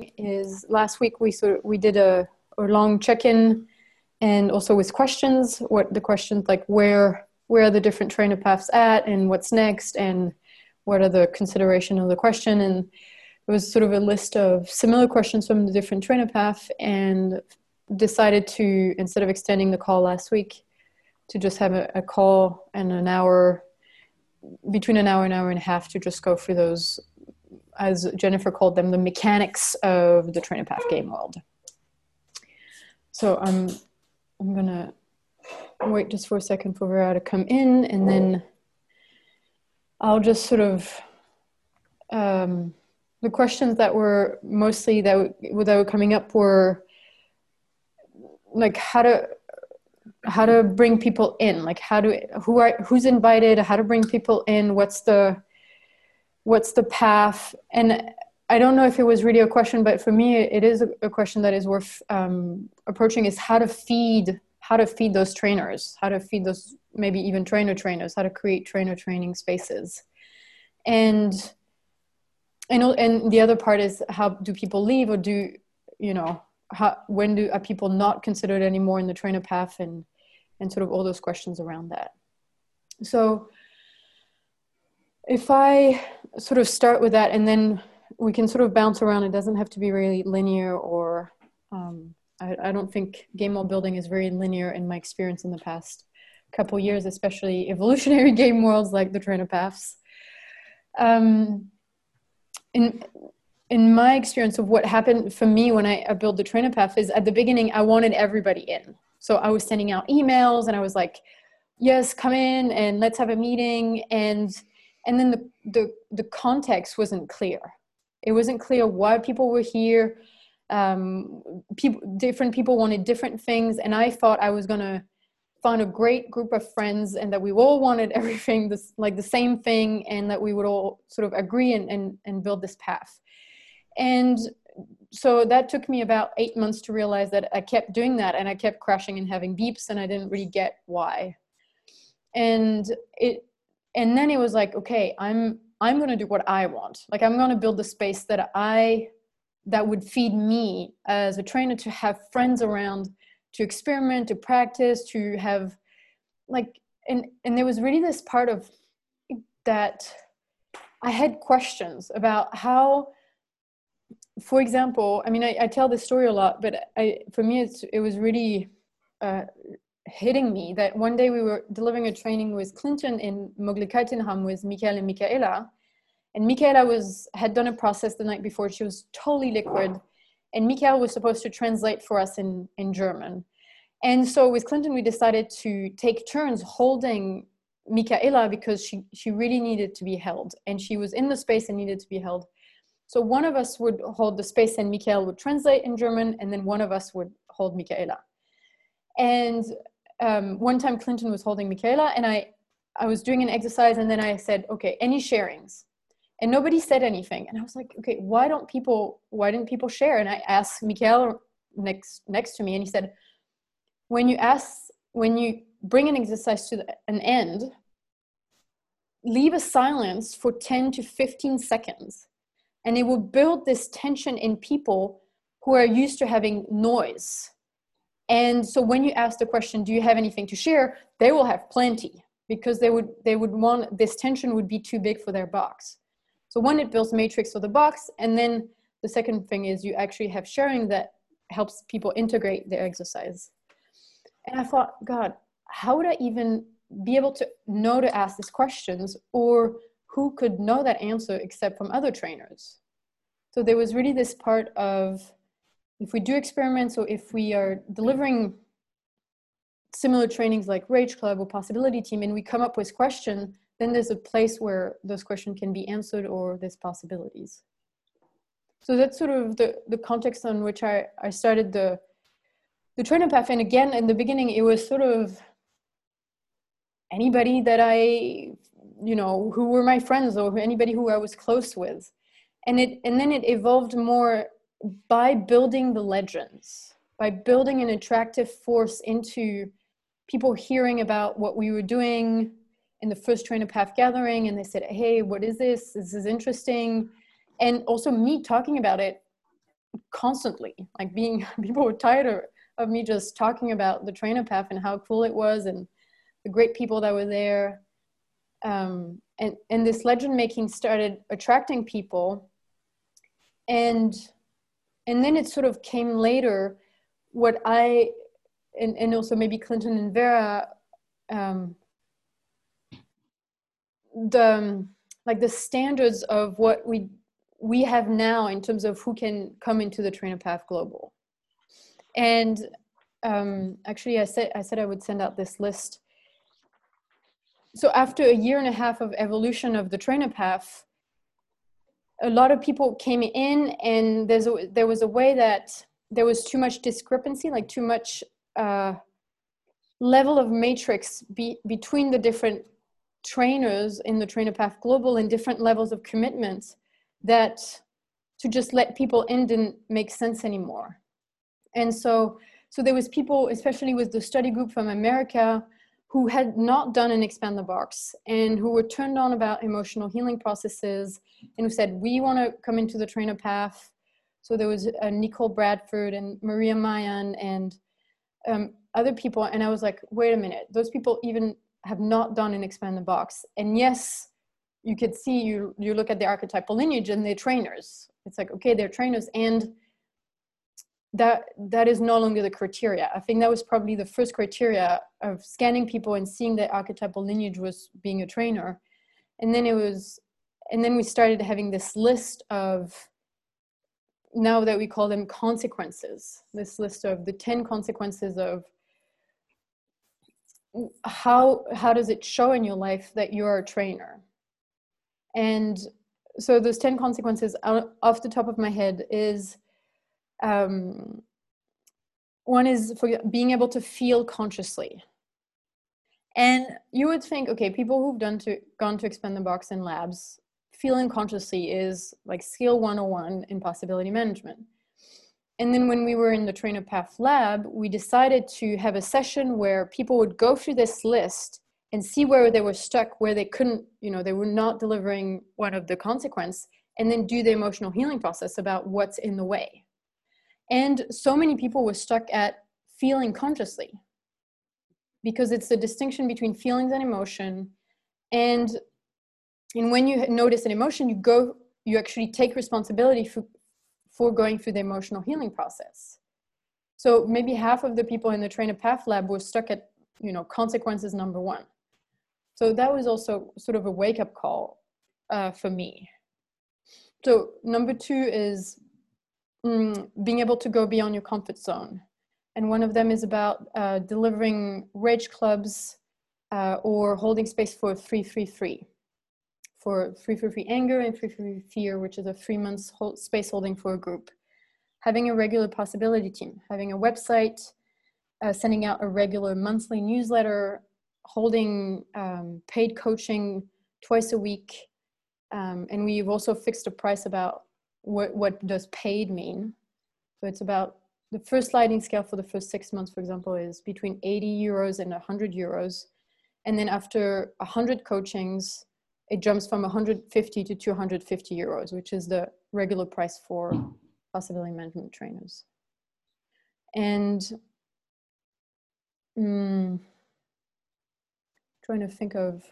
doing is last week we did a long check-in, and also with questions, what the questions like where are the different trainer paths at and what's next and what are the consideration of the question. And it was sort of a list of similar questions from the different trainer path, and decided to, instead of extending the call last week, to just have a call and an hour, between an hour and a half, to just go through those, as Jennifer called them, the mechanics of the trainer path game world. So I'm gonna wait just for a second for Vera to come in, and then I'll just sort of, the questions that were mostly that were coming up were like how to bring people in, like who's invited, how to bring people in, what's the path. And I don't know if it was really a question, but for me it is a question that is worth approaching, is how to feed those trainers, how to feed those maybe even trainers, how to create trainer training spaces. And the other part is, how do people leave, or when are people not considered anymore in the trainer path, and sort of all those questions around that. So if I sort of start with that, and then we can sort of bounce around. It doesn't have to be really linear, or I don't think game world building is very linear in my experience in the past couple years, especially evolutionary game worlds like the trainer paths. In my experience of what happened for me when I built the trainer path is, at the beginning, I wanted everybody in. So I was sending out emails and I was like, yes, come in and let's have a meeting. And then the context wasn't clear. It wasn't clear why people were here. Different people wanted different things. And I thought I was going to find a great group of friends, and that we all wanted everything like the same thing, and that we would all sort of agree and build this path. And so that took me about 8 months to realize that I kept doing that, and I kept crashing and having beeps, and I didn't really get why. And then it was like, okay, I'm going to do what I want. Like, I'm going to build the space that would feed me as a trainer, to have friends around, to experiment, to practice, to have like, and there was really this part of that I had questions about how, for example, I mean, I tell this story a lot, but for me, it was really hitting me that one day we were delivering a training with Clinton in Moglicaitenham with Mikael and Michaela. And Michaela had done a process the night before. She was totally liquid. And Mikael was supposed to translate for us in German. And so with Clinton, we decided to take turns holding Michaela, because she really needed to be held. And she was in the space and needed to be held. So one of us would hold the space and Mikael would translate in German, and then one of us would hold Michaela. And one time Clinton was holding Michaela, and I was doing an exercise, and then I said, okay, any sharings? And nobody said anything. And I was like, okay, why didn't people share? And I asked Mikael next to me, and he said, when you bring an exercise to an end, leave a silence for 10 to 15 seconds. And it will build this tension in people who are used to having noise. And so when you ask the question, do you have anything to share? They will have plenty, because they would want, this tension would be too big for their box. So one, it builds matrix for the box. And then the second thing is you actually have sharing that helps people integrate their exercise. And I thought, God, how would I even be able to know to ask these questions, or who could know that answer except from other trainers? So there was really this part of, if we do experiments, or if we are delivering similar trainings like Rage Club or Possibility Team, and we come up with questions, then there's a place where those questions can be answered, or there's possibilities. So that's sort of the context on which I started the trainer path. And again, in the beginning, it was sort of anybody that who were my friends, or anybody who I was close with. And then it evolved more by building the legends, by building an attractive force into people hearing about what we were doing in the first trainer path gathering. And they said, hey, what is this? This is interesting. And also me talking about it constantly, like people were tired of me just talking about the trainer path and how cool it was and the great people that were there. And this legend making started attracting people. And then it sort of came later, and also maybe Clinton and Vera, the standards of what we have now in terms of who can come into the Trainer Path Global. And actually I said I would send out this list. So after a year and a half of evolution of the Trainer Path, a lot of people came in, and there was a way that there was too much discrepancy, like too much level of matrix between the different trainers in the Trainer Path Global and different levels of commitment, that to just let people in didn't make sense anymore. And so there was people, especially with the study group from America, who had not done an Expand the Box and who were turned on about emotional healing processes and who said, we want to come into the Trainer Path. So there was Nicole Bradford and Maria Mayan and other people. And I was like, wait a minute, those people even have not done an Expand the Box. And yes, you could see, you look at the archetypal lineage and they're trainers. It's like, okay, they're trainers, and that is no longer the criteria. I think that was probably the first criteria of scanning people and seeing that archetypal lineage was being a trainer. And then we started having this list of, now that we call them consequences, this list of the 10 consequences of how does it show in your life that you're a trainer. And so those 10 consequences off the top of my head is, one is for being able to feel consciously. And you would think, okay, people who've gone to Expand the Box in labs, feeling consciously is like skill 101 in possibility management. And then when we were in the Trainer Path lab, we decided to have a session where people would go through this list and see where they were stuck, where they couldn't, they were not delivering one of the consequence, and then do the emotional healing process about what's in the way. And so many people were stuck at feeling consciously, because it's the distinction between feelings and emotion. And when you notice an emotion, you actually take responsibility for going through the emotional healing process. So maybe half of the people in the Trainer Path lab were stuck at, consequences number 1. So that was also sort of a wake-up call for me. So number 2 is being able to go beyond your comfort zone. And one of them is about delivering rage clubs or holding space for 333. For 333 anger and 333 fear, which is a 3 months space holding for a group. Having a regular possibility team, having a website, sending out a regular monthly newsletter, holding paid coaching twice a week. And we've also fixed a price about what does paid mean. So it's about, the first sliding scale for the first 6 months, for example, is between 80 euros and 100 euros. And then after 100 coachings, it jumps from 150 to 250 euros, which is the regular price for possibility management trainers. And trying to think of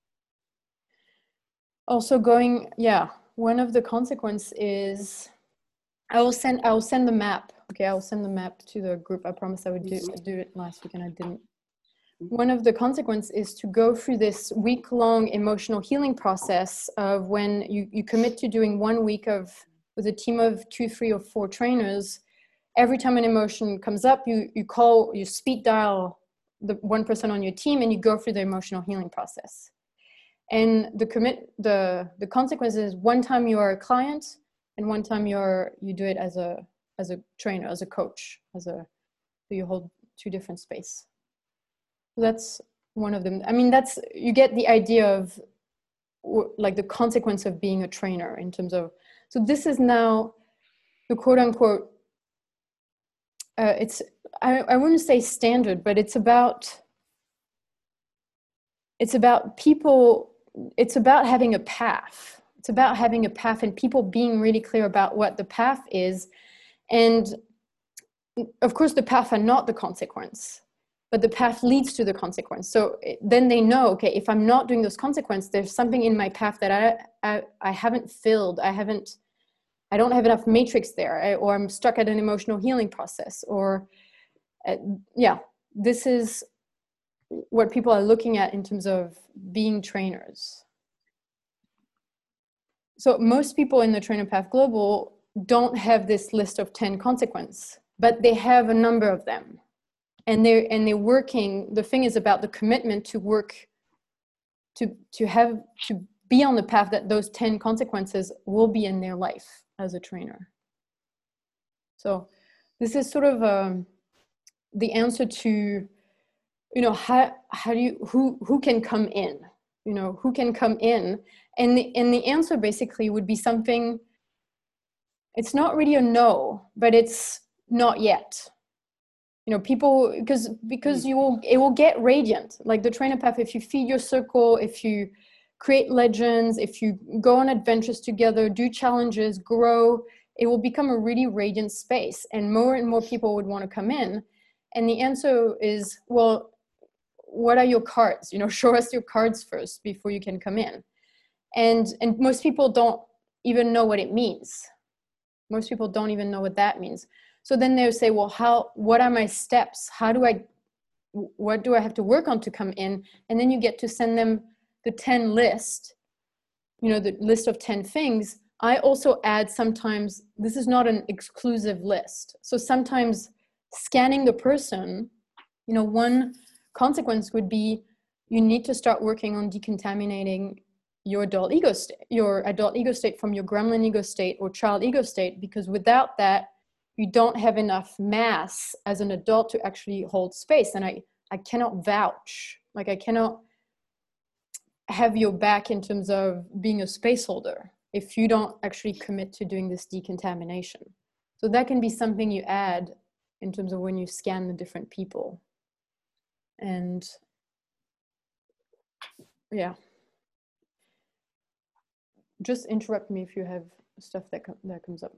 also going, one of the consequences is, I will send the map. Okay, I will send the map to the group. I promised I would do it last week and I didn't. One of the consequences is to go through this week-long emotional healing process of when you commit to doing 1 week with a team of 2, 3, or 4 trainers. Every time an emotion comes up, you speed dial the one person on your team and you go through the emotional healing process. And the consequence is, one time you are a client and one time you do it as a trainer, as a coach, so you hold 2 different space. So that's one of them. I mean, you get the idea of like the consequence of being a trainer in terms of, so this is now the quote unquote, I wouldn't say standard, but it's about people, it's about having a path. It's about having a path and people being really clear about what the path is. And of course, the path are not the consequence, but the path leads to the consequence. So then they know, okay, if I'm not doing those consequences, there's something in my path that I haven't filled. I don't have enough matrix there, or I'm stuck at an emotional healing process, or yeah, this is what people are looking at in terms of being trainers. So most people in the Trainer Path Global don't have this list of 10 consequences, but they have a number of them. And they're working. The thing is about the commitment to work, to be on the path that those 10 consequences will be in their life as a trainer. So this is sort of the answer to, how do you, who can come in, who can come in, and the answer basically would be something. It's not really a no, but it's not yet. People, because it will get radiant, like the Trainer Path. If you feed your circle, if you create legends, if you go on adventures together, do challenges, grow, it will become a really radiant space, and more people would want to come in. And the answer is, well, what are your cards? Show us your cards first before you can come in. And most people don't even know what it means. Most people don't even know what that means. So then they'll say, well, what are my steps? What do I have to work on to come in? And then you get to send them the 10 list, the list of 10 things. I also add sometimes, this is not an exclusive list. So sometimes scanning the person, one consequence would be, you need to start working on decontaminating your adult ego state from your gremlin ego state or child ego state, because without that, you don't have enough mass as an adult to actually hold space. And I cannot vouch, like I cannot have your back in terms of being a space holder if you don't actually commit to doing this decontamination. So that can be something you add in terms of when you scan the different people. And yeah, just interrupt me if you have stuff that comes up.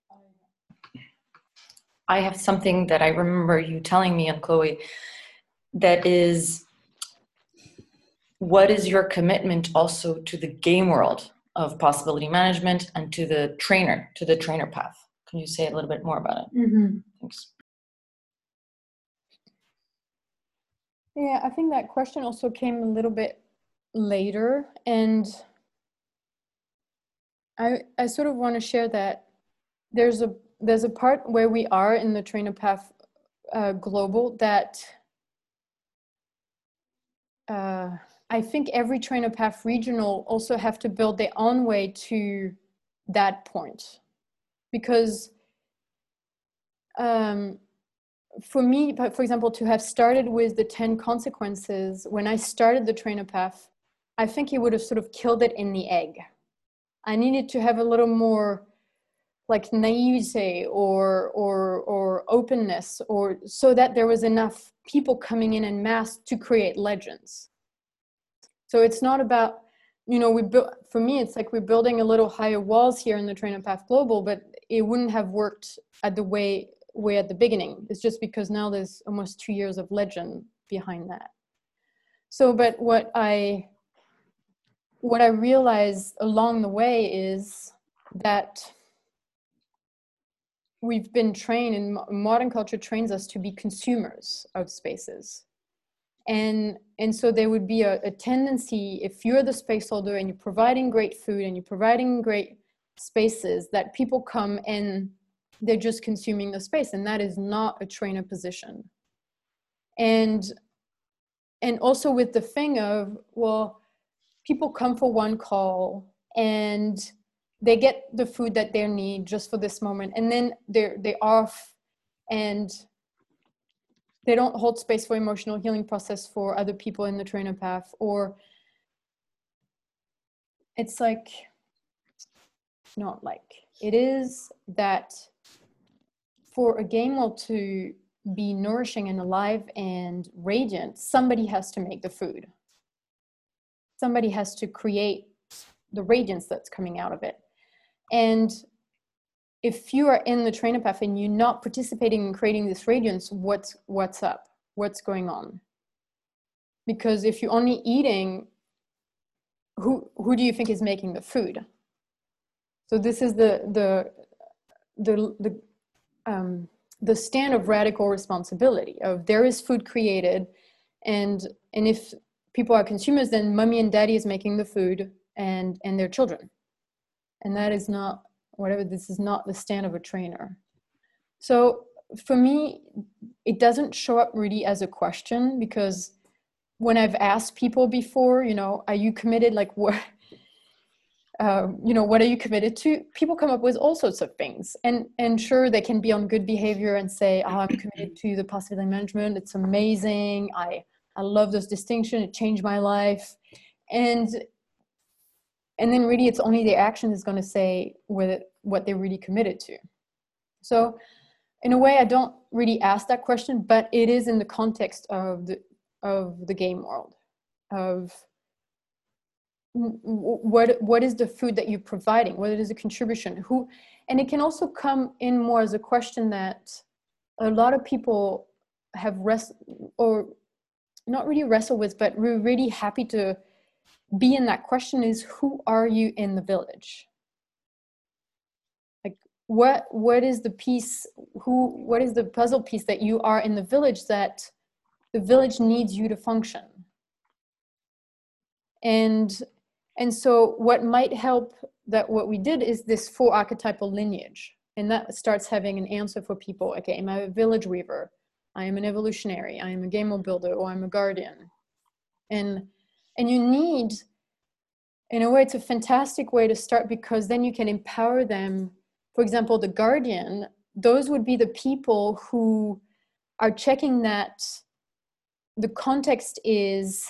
I have something that I remember you telling me, and Chloe, that is, what is your commitment also to the game world of possibility management and to the trainer path? Can you say a little bit more about it? Mm-hmm. Thanks. Yeah, I think that question also came a little bit later, and I sort of want to share that there's a part where we are in the Trainer Path Global that I think every Trainer Path regional also have to build their own way to that point. Because for me, for example, to have started with the 10 consequences, when I started the Trainer Path, I think it would have sort of killed it in the egg. I needed to have a little more like naivete or openness, or so that there was enough people coming in mass to create legends. So it's not about, for me, it's like we're building a little higher walls here in the Trainer Path Global, but it wouldn't have worked at the way at the beginning. It's just because now there's almost 2 years of legend behind that. So, but what I realized along the way is that we've been trained, and modern culture trains us to be consumers of spaces. And so there would be a tendency, if you're the space holder and you're providing great food and you're providing great spaces, that people come and they're just consuming the space, and that is not a trainer position. And also with the thing of, well, people come for one call and they get the food that they need just for this moment, and then they're off, and they don't hold space for emotional healing process for other people in the Trainer Path. Or it's like, not like, it is that for a game world to be nourishing and alive and radiant, somebody has to make the food. Somebody has to create the radiance that's coming out of it. And if you are in the trainer path and you're not participating in creating this radiance, what's up? What's going on? Because if you're only eating, who do you think is making the food? So this is the stand of radical responsibility of there is food created, and if people are consumers, then mommy and daddy is making the food and their children. And that is not, this is not the stand of a trainer. So for me, it doesn't show up really as a question, because when I've asked people before, are you committed? Like what, what are you committed to? People come up with all sorts of things. And sure, they can be on good behavior and say, oh, I'm committed to the possibility management. It's amazing. I love this distinction. It changed my life. And then really it's only the action is going to say what they're really committed to. So in a way, I don't really ask that question, but it is in the context of the game world, of what is the food that you're providing, what is the contribution, and it can also come in more as a question that a lot of people have or not really wrestle with, but we're really happy to be in that question is, who are you in the village? Like what is the piece, what is the puzzle piece that you are in the village that the village needs you to function? And so what might help, that what we did is this 4 archetypal lineage, and that starts having an answer for people. Okay, am I a village weaver? I am an evolutionary. I am a game world builder, or I'm a guardian. And you need, in a way, it's a fantastic way to start, because then you can empower them. For example, the guardian, those would be the people who are checking that the context is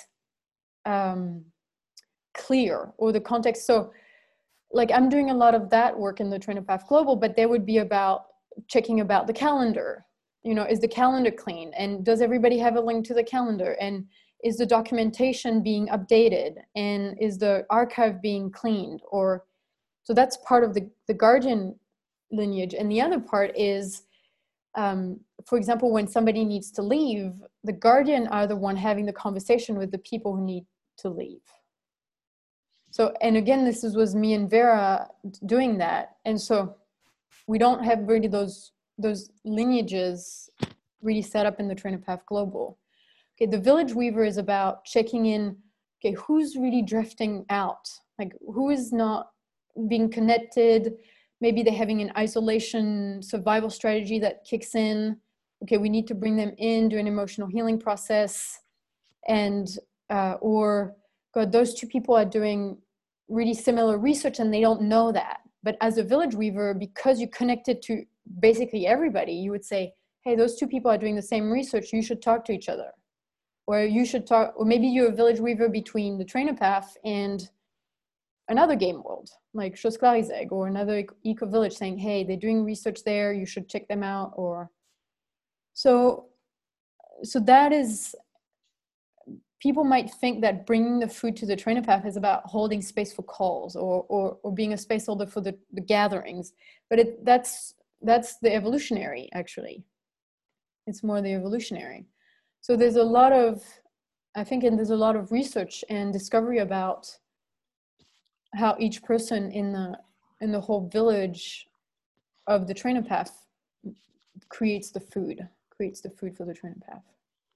clear, or the context. So like I'm doing a lot of that work in the Trainer Path Global, but there would be about checking about the calendar. Is the calendar clean? And does everybody have a link to the calendar? And is the documentation being updated? And is the archive being cleaned? So that's part of the guardian lineage. And the other part is, for example, when somebody needs to leave, the guardian are the one having the conversation with the people who need to leave. So, and again, this was me and Vera doing that. And so we don't have really those lineages really set up in the Trainer Path Global. Okay, the Village Weaver is about checking in, okay, who's really drifting out? Like who is not being connected? Maybe they're having an isolation survival strategy that kicks in. Okay, we need to bring them in, do an emotional healing process. And, or God, those 2 people are doing really similar research and they don't know that. But as a Village Weaver, because you're connected to basically everybody, you would say, hey, those 2 people are doing the same research. You should talk to each other. Or you should talk, or maybe you're a Village Weaver between the Trainer Path and another game world, like Chosklarizeg, or another eco village, saying, hey, they're doing research there, you should check them out. Or so that is, people might think that bringing the food to the Trainer Path is about holding space for calls, or being a space holder for the gatherings, but that's the evolutionary, actually. It's more the evolutionary. So there's a lot of, I think, and there's a lot of research and discovery about how each person in the whole village of the Trainer Path creates the food for the Trainer Path.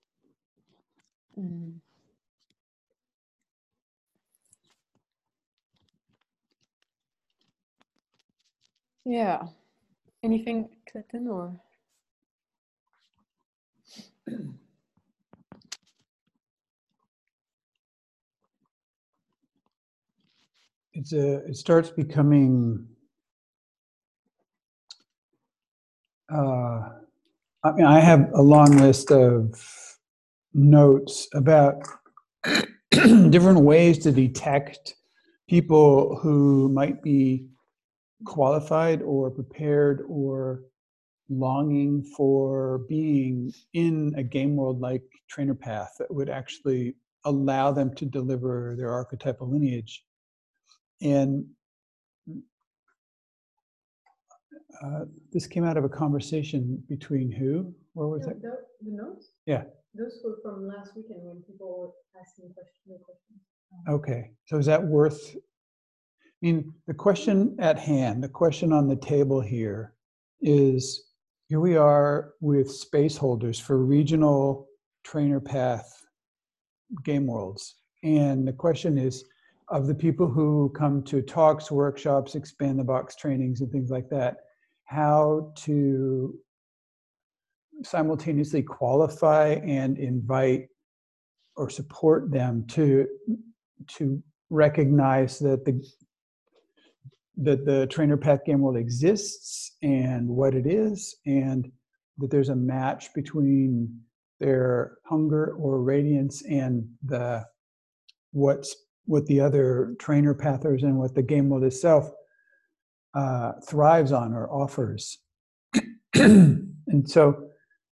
Yeah. Anything, Clinton, or? It starts becoming, I have a long list of notes about different ways to detect people who might be qualified or prepared or longing for being in a game world like Trainer Path that would actually allow them to deliver their archetypal lineage. And this came out of a conversation between who? Where was it? The notes? Yeah. Those were from last weekend when people were asking questions. Okay. So is that worth? I mean, the question at hand, the question on the table here is, here we are with space holders for regional trainer path game worlds. And the question is, of the people who come to talks, workshops, expand the box trainings and things like that, how to simultaneously qualify and invite or support them to recognize that the trainer path game world exists and what it is, and that there's a match between their hunger or radiance and what the other trainer pathers and what the game world itself thrives on or offers. And so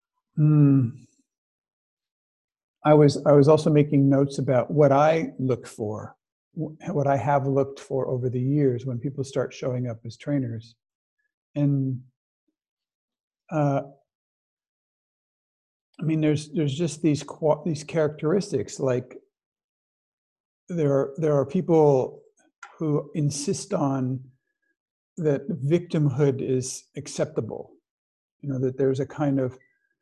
I was also making notes about what I look for, what I have looked for over the years when people start showing up as trainers. And I mean, there's just these characteristics. Like there are people who insist on that victimhood is acceptable. You know, that there's a kind of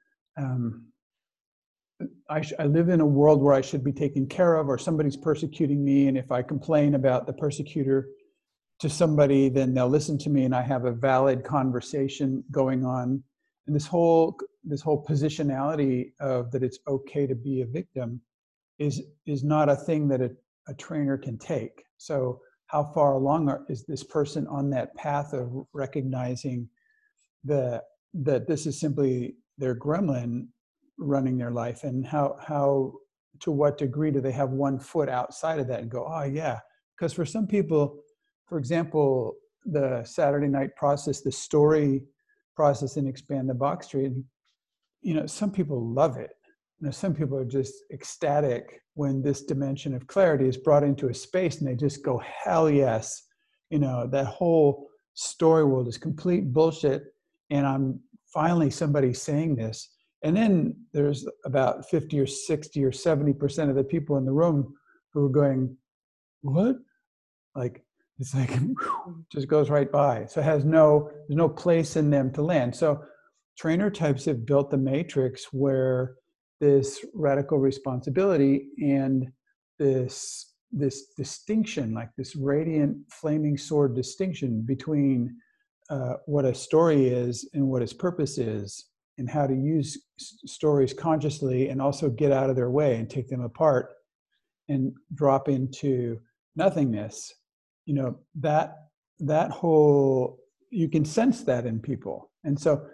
I live in a world where I should be taken care of, or somebody's persecuting me, and if I complain about the persecutor to somebody, then they'll listen to me, and I have a valid conversation going on. And this whole positionality of that it's okay to be a victim is not a thing that a trainer can take. So how far along is this person on that path of recognizing that this is simply their gremlin running their life, and how to what degree do they have one foot outside of that and go, oh yeah. Because for some people, for example, the Saturday night process, the story process in Expand the Box Training, you know, some people love it. You know, some people are just ecstatic when this dimension of clarity is brought into a space, and they just go, hell yes. You know, that whole story world is complete bullshit, and I'm finally somebody saying this. And then there's about 50 or 60 or 70% of the people in the room who are going, what? Like, it's like, just goes right by. So there's no place in them to land. So trainer types have built the matrix where this radical responsibility and this distinction, like this radiant flaming sword distinction between what a story is and what its purpose is, and how to use stories consciously and also get out of their way and take them apart and drop into nothingness. You know, that whole, you can sense that in people. And so,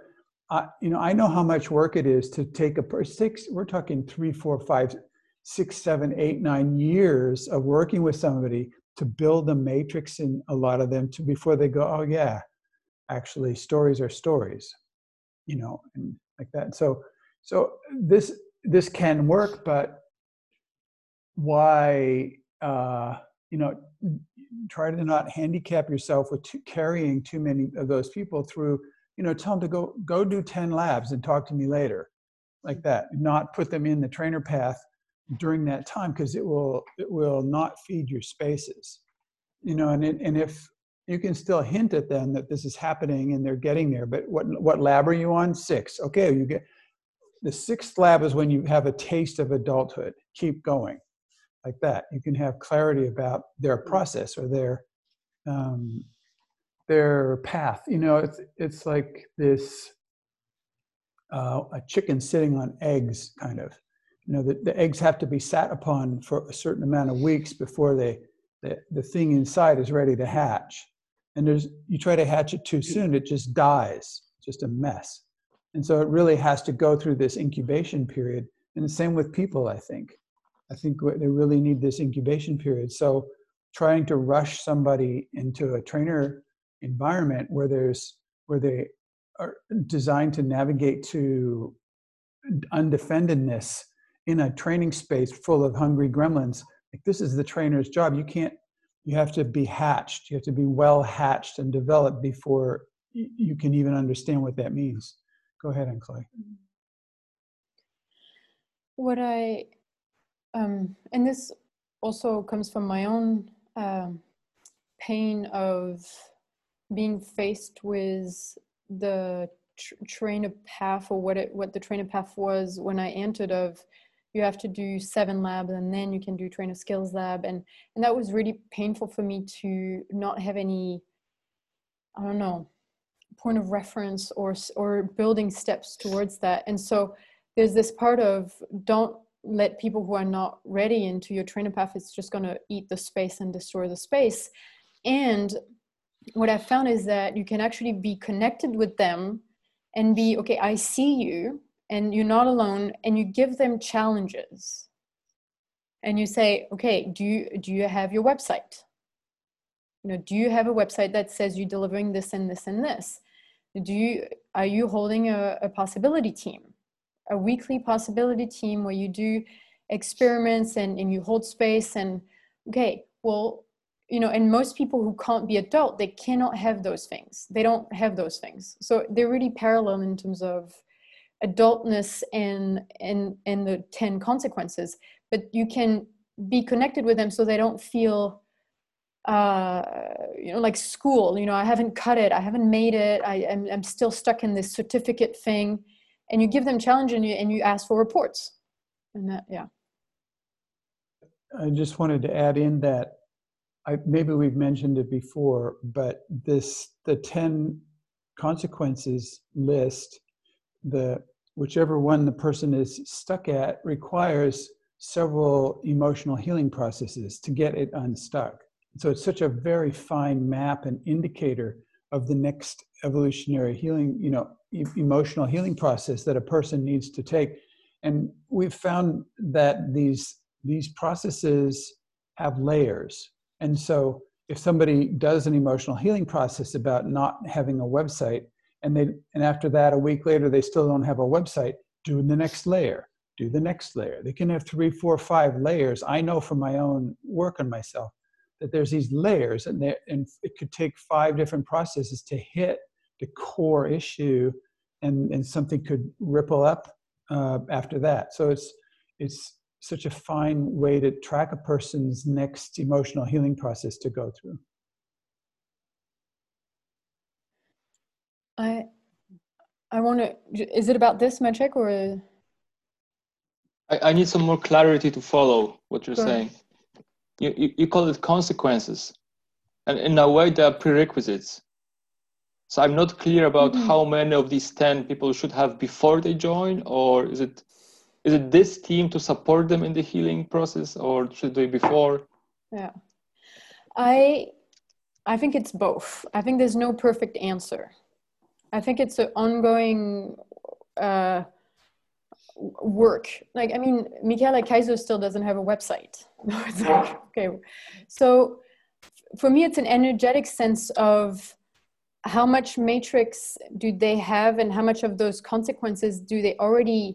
I know how much work it is to take we're talking 3, 4, 5, 6, 7, 8, 9 years of working with somebody to build a matrix in a lot of them before they go, oh yeah, actually stories are stories. You know, and like that. So this can work, but why? You know, try to not handicap yourself with carrying too many of those people through. You know, tell them to go do 10 labs and talk to me later, like that. Not put them in the trainer path during that time, because it will not feed your spaces. You know, and if you can still hint at them that this is happening and they're getting there, but what lab are you on? 6. Okay, you get the 6th lab is when you have a taste of adulthood. Keep going, like that. You can have clarity about their process or their path. You know, it's like this a chicken sitting on eggs, kind of. You know, the eggs have to be sat upon for a certain amount of weeks before the thing inside is ready to hatch. And you try to hatch it too soon, it just dies, just a mess. And so it really has to go through this incubation period. And the same with people, I think. I think they really need this incubation period. So trying to rush somebody into a trainer environment where they are designed to navigate to undefendedness in a training space full of hungry gremlins, like, this is the trainer's job. You have to be hatched. You have to be well hatched and developed before you can even understand what that means. Go ahead, Anne-Chloe. What I, and this also comes from my own pain of being faced with the trainer path, or what the trainer path was when I entered, of you have to do 7 labs and then you can do trainer skills lab, and that was really painful for me to not have any, I don't know, point of reference or building steps towards that. And so there's this part of, don't let people who are not ready into your trainer path, it's just going to eat the space and destroy the space. And what I found is that you can actually be connected with them and be, okay, I see you and you're not alone, and you give them challenges. And you say, okay, do you have your website? You know, do you have a website that says you're delivering this and this and this? Are you holding a possibility team, a weekly possibility team where you do experiments and you hold space? And okay, well, you know, and most people who can't be adult, they cannot have those things. They don't have those things. So they're really parallel in terms of adultness and the 10 consequences, but you can be connected with them so they don't feel, you know, like school, you know, I haven't cut it, I haven't made it, I'm still stuck in this certificate thing. And you give them challenge and you ask for reports. And that, yeah. I just wanted to add in that maybe we've mentioned it before, but the 10 consequences list, whichever one the person is stuck at, requires several emotional healing processes to get it unstuck. So it's such a very fine map and indicator of the next evolutionary healing, you know, emotional healing process that a person needs to take. And we've found that these processes have layers. And so if somebody does an emotional healing process about not having a website, and after that, a week later, they still don't have a website, do the next layer, do the next layer. They can have 3, 4, 5 layers. I know from my own work on myself that there's these layers, and it could take 5 different processes to hit the core issue, and something could ripple up after that. So it's such a fine way to track a person's next emotional healing process to go through. I want to, is it about this, Maciek, or? I need some more clarity to follow what you're Go ahead. saying. You call it consequences, and in a way they are prerequisites. So I'm not clear about how many of these 10 people should have before they join, or is it this team to support them in the healing process, or should they before? Yeah, I think it's both. I think there's no perfect answer. I think it's an ongoing work. Like, I mean, Michaela Kaiser still doesn't have a website. It's like, okay. So for me, it's an energetic sense of how much matrix do they have, and how much of those consequences do they already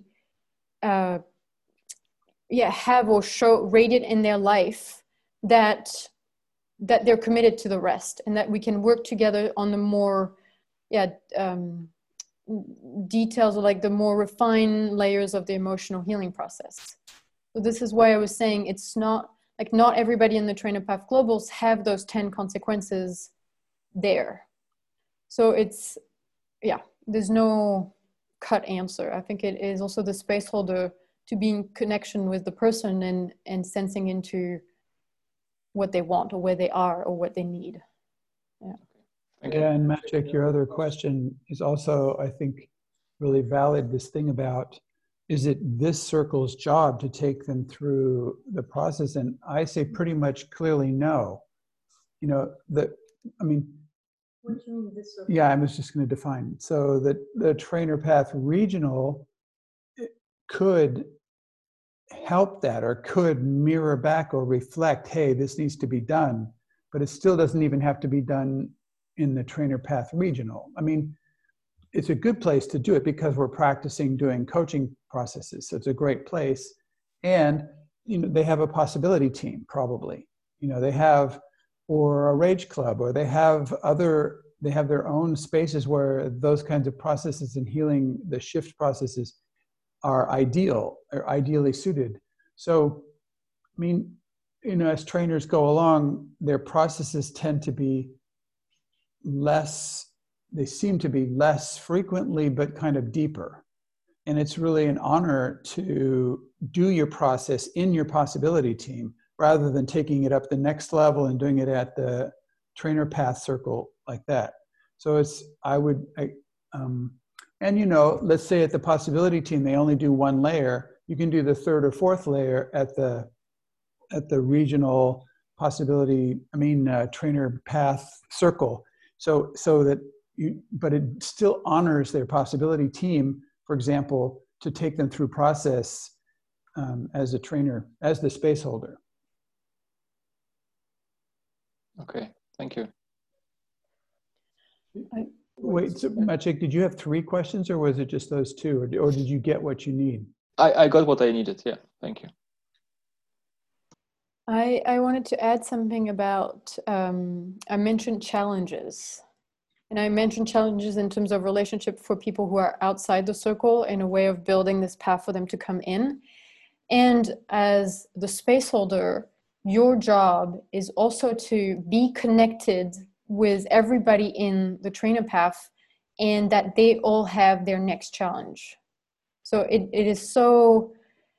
have or show rated in their life, that they're committed to the rest, and that we can work together on the more details, or like the more refined layers of the emotional healing process. So this is why I was saying it's not like, not everybody in the Trainer Path Globals have those 10 consequences there. So it's, there's no cut answer. I think it is also the space holder to be in connection with the person and sensing into what they want, or where they are, or what they need. Yeah, and Maciek, your other question is also, I think, really valid. This thing about, is it this circle's job to take them through the process? And I say pretty much clearly no. You know, what do you mean this circle? Yeah, I was just going to define. So the Trainer Path Regional could help that, or could mirror back or reflect, hey, this needs to be done, but it still doesn't even have to be done in the Trainer Path Regional. I mean, it's a good place to do it because we're practicing doing coaching processes. So it's a great place. And, you know, they have a possibility team, probably. You know, they have, or a rage club, or they have other they have their own spaces where those kinds of processes and healing, the shift processes, are ideally suited. So, I mean, as trainers go along, their processes tend to be they seem to be less frequently, but kind of deeper. And it's really an honor to do your process in your possibility team, rather than taking it up the next level and doing it at the trainer path circle like that. So let's say at the possibility team, they only do one layer. You can do the third or fourth layer at the regional trainer path circle. So that but it still honors their possibility team, for example, to take them through process as a trainer, as the space holder. Okay, thank you. Wait, so Maciek, did you have 3 questions, or was it just those 2, or did you get what you need? I got what I needed, yeah, thank you. I wanted to add something about, I mentioned challenges. And I mentioned challenges in terms of relationship for people who are outside the circle, in a way of building this path for them to come in. And as the space holder, your job is also to be connected with everybody in the trainer path, and that they all have their next challenge. So it is so,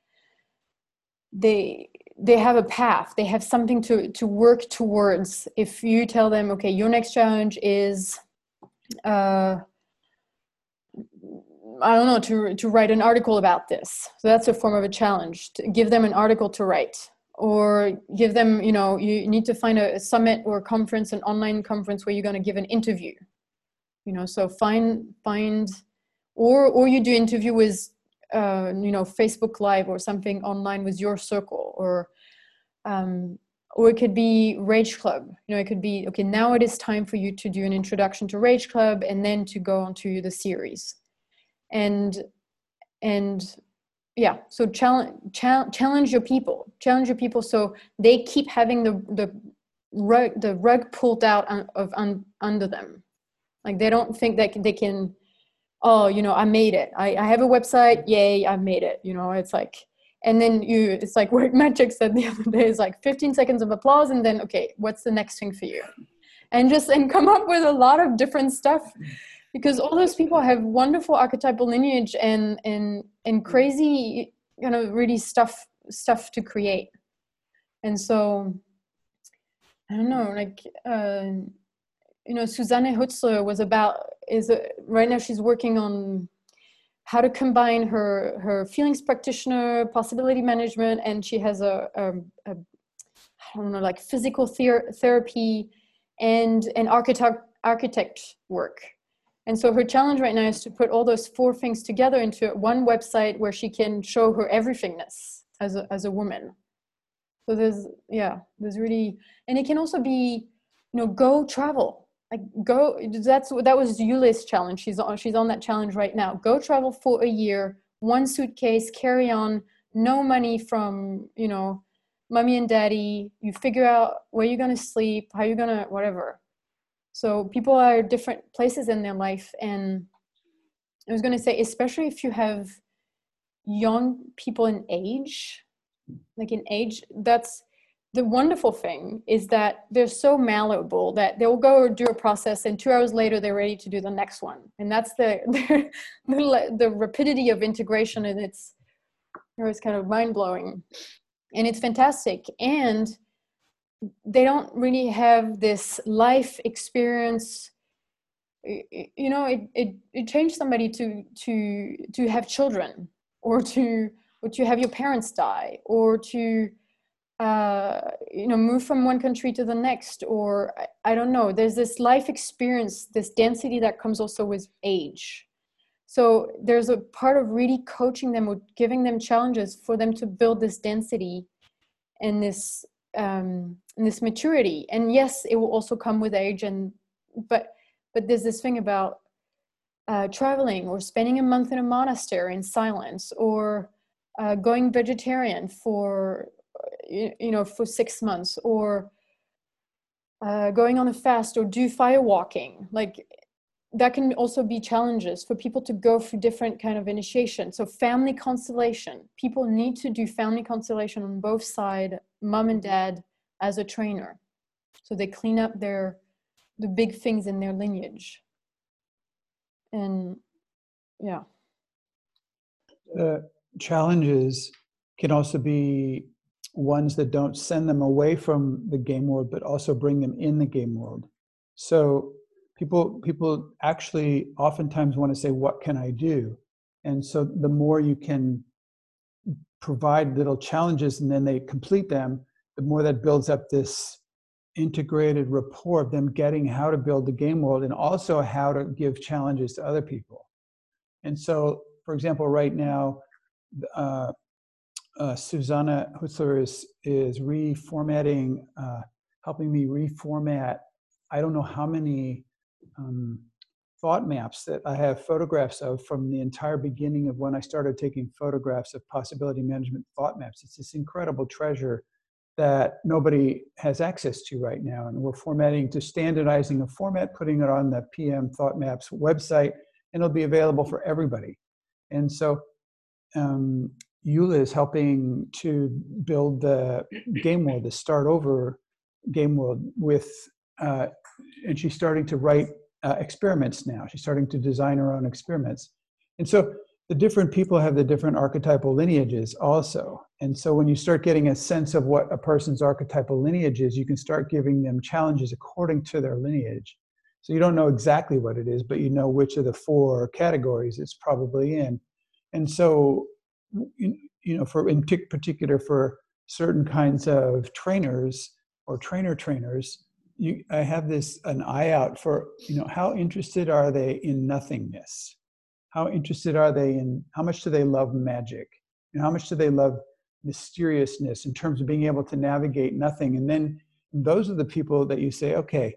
they have a path, they have something to work towards. If you tell them, okay, your next challenge is, I don't know, to write an article about this. So that's a form of a challenge, to give them an article to write, or give them, you need to find a summit or a conference, an online conference where you're going to give an interview. So find, or you do interview with, Facebook Live or something online with your circle, or it could be Rage Club. It could be, okay, now it is time for you to do an introduction to Rage Club, and then to go on to the series. And yeah, so challenge your people. Challenge your people so they keep having the rug pulled out under them. Like, they don't think that they can, I made it. I have a website, yay, I made it. It's like, and then it's like what Maciek said the other day, is like 15 seconds of applause, and then, okay, what's the next thing for you? And come up with a lot of different stuff, because all those people have wonderful archetypal lineage and crazy, really stuff to create. And so, I don't know, like, Susanne Hutzler right now she's working on how to combine her feelings practitioner, possibility management, and she has I don't know, like physical therapy and architect work. And so her challenge right now is to put all those 4 things together into one website where she can show her everythingness as a woman. So there's really, and it can also be, go travel. Like, that was Yule's challenge. She's on that challenge right now. Go travel for a year, 1 suitcase, carry on, no money from, mommy and daddy. You figure out where you're going to sleep, how you're going to, whatever. So people are at different places in their life. And I was going to say, especially if you have young people in age, that's the wonderful thing, is that they're so malleable that they'll go do a process, and 2 hours later they're ready to do the next one. And that's the rapidity of integration, and it's kind of mind-blowing, and it's fantastic. And they don't really have this life experience. It changed somebody to have children, or to have your parents die, or to move from one country to the next, or I don't know. There's this life experience, this density that comes also with age. So there's a part of really coaching them, or giving them challenges for them to build this density and this maturity. And yes, it will also come with age, but there's this thing about traveling, or spending a month in a monastery in silence, or going vegetarian for 6 months, or going on a fast or do fire walking. Like that can also be challenges for people to go through different kind of initiation. So family constellation, people need to do family constellation on both sides, mom and dad as a trainer. So they clean up the big things in their lineage. And yeah. Challenges can also be ones that don't send them away from the game world, but also bring them in the game world. So people actually oftentimes want to say, what can I do? And so the more you can provide little challenges and then they complete them, the more that builds up this integrated rapport of them getting how to build the game world and also how to give challenges to other people. And so, for example, right now, Susanna Hutzler is reformatting, helping me reformat, I don't know how many thought maps that I have photographs of from the entire beginning of when I started taking photographs of possibility management thought maps. It's this incredible treasure that nobody has access to right now. And we're formatting to standardizing a format, putting it on the PM Thought Maps website, and it'll be available for everybody. And so Eula is helping to build the game world, the Start Over game world with, and she's starting to write experiments now. She's starting to design her own experiments. And so the different people have the different archetypal lineages also. And so when you start getting a sense of what a person's archetypal lineage is, you can start giving them challenges according to their lineage. So you don't know exactly what it is, but you know which of the 4 categories it's probably in. And so, you know, in particular for certain kinds of trainers or trainers, I have an eye out for, you know, how interested are they in nothingness? How interested are they in, how much do they love magic? And how much do they love mysteriousness in terms of being able to navigate nothing? And then those are the people that you say, okay,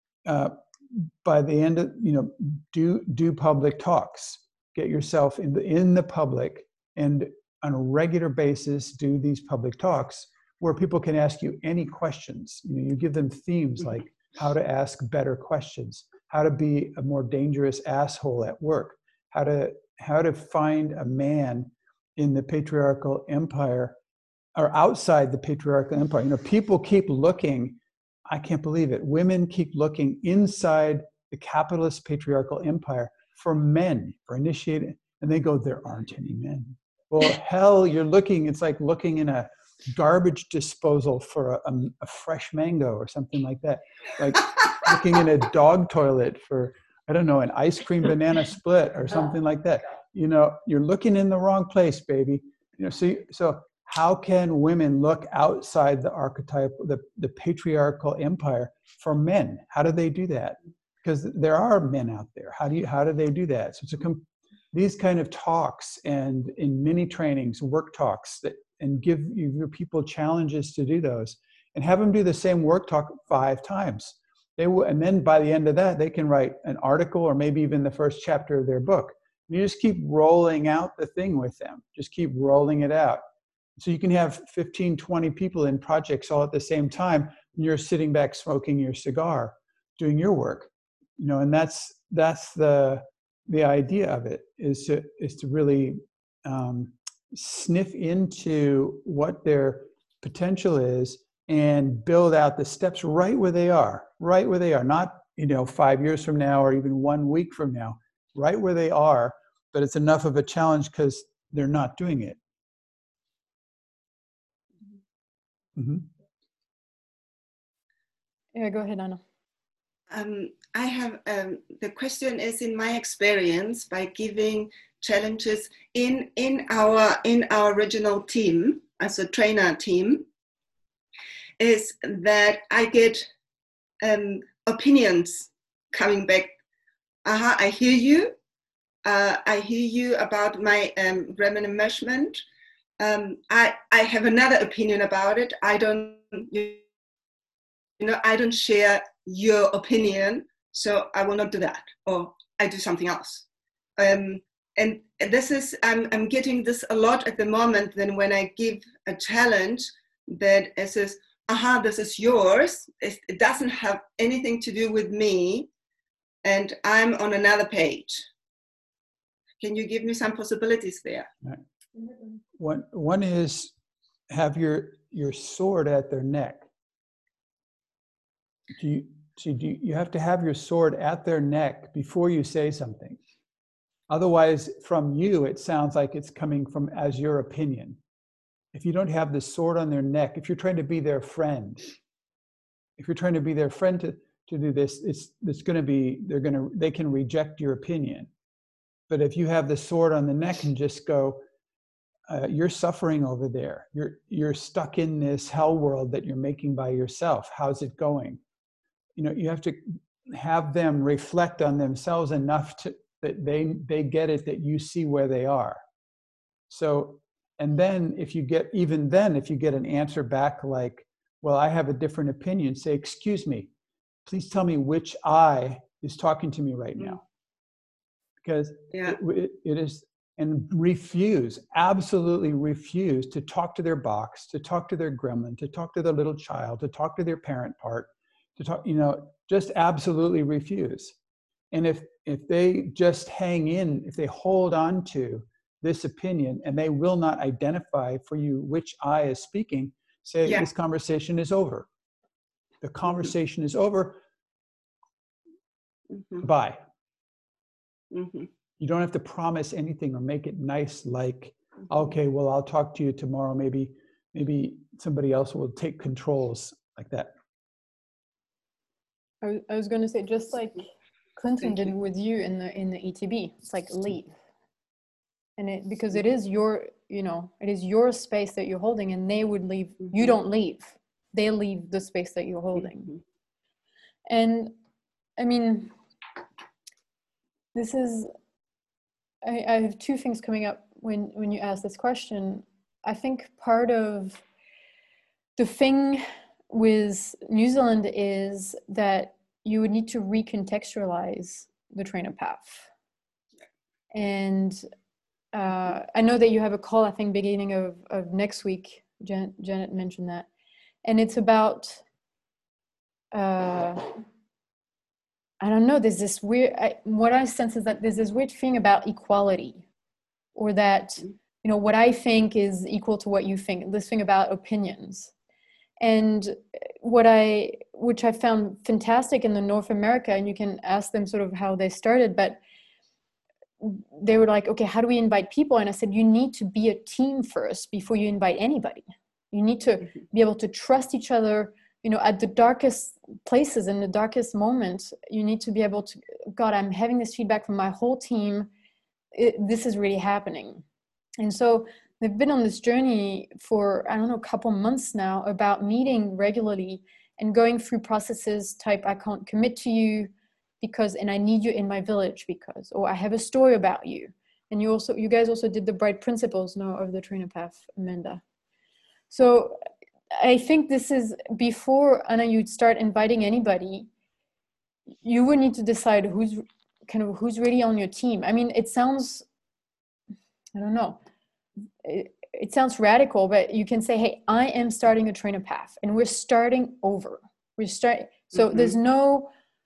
by the end of, you know, do public talks, get yourself in the public, and on a regular basis do these public talks where people can ask you any questions. You know, you give them themes like how to ask better questions, how to be a more dangerous asshole at work, how to find a man in the patriarchal empire or outside the patriarchal empire. You know, people keep looking, I can't believe it, women keep looking inside the capitalist patriarchal empire for men, for initiated, and they go, there aren't any men. Well, hell, you're looking, it's like looking in a garbage disposal for a fresh mango or something like that. Like looking in a dog toilet for, I don't know, an ice cream banana split or something like that. You know, you're looking in the wrong place, baby. You know, so how can women look outside the archetype, the patriarchal empire for men? How do they do that? Because there are men out there. How do they do that? So it's these kind of talks and in mini trainings, work talks and give your people challenges to do those and have them do the same work talk 5 times. And then by the end of that, they can write an article or maybe even the first chapter of their book. You just keep rolling out the thing with them. Just keep rolling it out. So you can have 15, 20 people in projects all at the same time, and you're sitting back smoking your cigar, doing your work. You know, and that's the idea of it is to really sniff into what their potential is and build out the steps right where they are, not, you know, 5 years from now or even 1 week from now, right where they are, but it's enough of a challenge because they're not doing it. Mm-hmm. Yeah, go ahead, Anna. I have, the question is, in my experience, by giving challenges in our original team, as a trainer team, is that I get opinions coming back. I hear you. I hear you about my Gremlin measurement. I have another opinion about it. I don't share your opinion, so I will not do that, or I do something else. And this is, I'm getting this a lot at the moment. Then when I give a challenge that says, aha, this is yours. It doesn't have anything to do with me, and I'm on another page. Can you give me some possibilities there? Right. One is have your sword at their neck. You have to have your sword at their neck before you say something. Otherwise, from you, it sounds like it's coming from as your opinion. If you don't have the sword on their neck, if you're trying to be their friend, to do this, it's going to be, they can reject your opinion. But if you have the sword on the neck and just go, you're suffering over there. You're stuck in this hell world that you're making by yourself. How's it going? You have to have them reflect on themselves enough that they get it, that you see where they are. So, and then if you get an answer back like, well, I have a different opinion, say, excuse me, please tell me which I is talking to me right now. Because it is, and absolutely refuse to talk to their box, to talk to their gremlin, to talk to their little child, to talk to their parent part, to talk, just absolutely refuse. And if they just hang in, if they hold on to this opinion and they will not identify for you which I is speaking, say, this conversation is over. The conversation is over. Bye. You don't have to promise anything or make it nice, like, okay, well, I'll talk to you tomorrow. Maybe somebody else will take controls, like that. I was going to say, just like Clinton did with you in the ETB, it's like leave. And because it is your, it is your space that you're holding, and they would leave. You don't leave. They leave the space that you're holding. And I mean, this is, I have two things coming up when you ask this question. I think part of the thing with New Zealand is that you would need to recontextualize the trainer path. And I know that you have a call, I think, beginning of next week. Janet mentioned that. And it's about, I don't know, there's this weird, what I sense is that there's this weird thing about equality, or that, what I think is equal to what you think, this thing about opinions. And which I found fantastic in the North America, and you can ask them sort of how they started, but they were like, okay, how do we invite people? And I said, you need to be a team first before you invite anybody. You need to be able to trust each other, at the darkest places, in the darkest moments. You need to be able to, God, I'm having this feedback from my whole team. This is really happening. And so they've been on this journey for, I don't know, a couple months now, about meeting regularly and going through processes type, I can't commit to you because, and I need you in my village because, or I have a story about you. And you guys also did the Bright Principles of the Trainer Path, Amanda. So I think this is, before, Anna, you'd start inviting anybody, you would need to decide who's really on your team. I mean, it sounds, I don't know, it sounds radical, but you can say, hey, I am starting a trainer path and we're starting over. So there's no,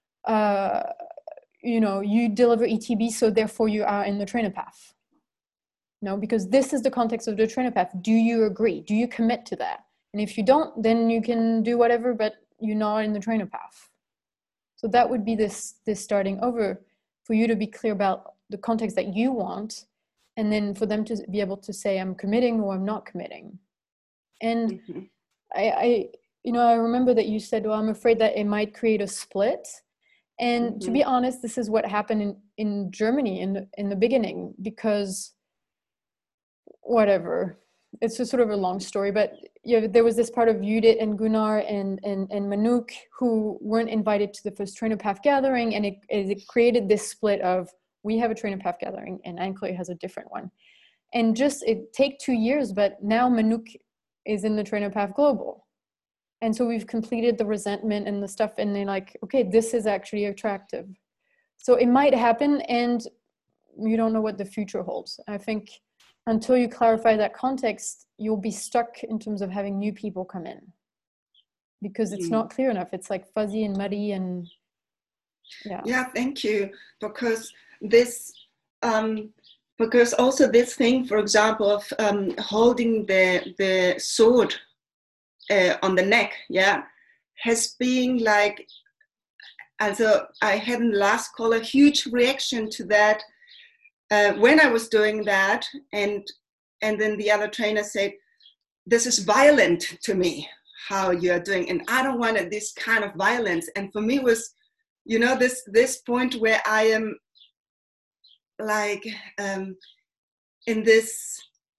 you deliver ETB, so therefore you are in the trainer path. No, because this is the context of the trainer path. Do you agree? Do you commit to that? And if you don't, then you can do whatever, but you're not in the trainer path. So that would be this starting over, for you to be clear about the context that you want, and then for them to be able to say, I'm committing or I'm not committing. And I remember that you said, well, I'm afraid that it might create a split. And to be honest, this is what happened in Germany in the beginning, because whatever, it's just sort of a long story, but there was this part of Judith and Gunnar and Manuk who weren't invited to the first Trainer Path gathering, and it created this split of, we have a Trainer Path gathering and Anne-Chloé has a different one. And it take 2 years, but now Manuk is in the Trainer Path Global. And so we've completed the resentment and the stuff, and they're like, okay, this is actually attractive. So it might happen, and you don't know what the future holds. I think until you clarify that context, you'll be stuck in terms of having new people come in. because it's not clear enough. It's like fuzzy and muddy and Yeah, thank you. Because this, because also this thing, for example, of holding the sword on the neck, has been like, also I had in the last call a huge reaction to that when I was doing that, and then the other trainer said, "This is violent to me, how you are doing, and I don't want this kind of violence." And for me was, you know, this point where I am like in this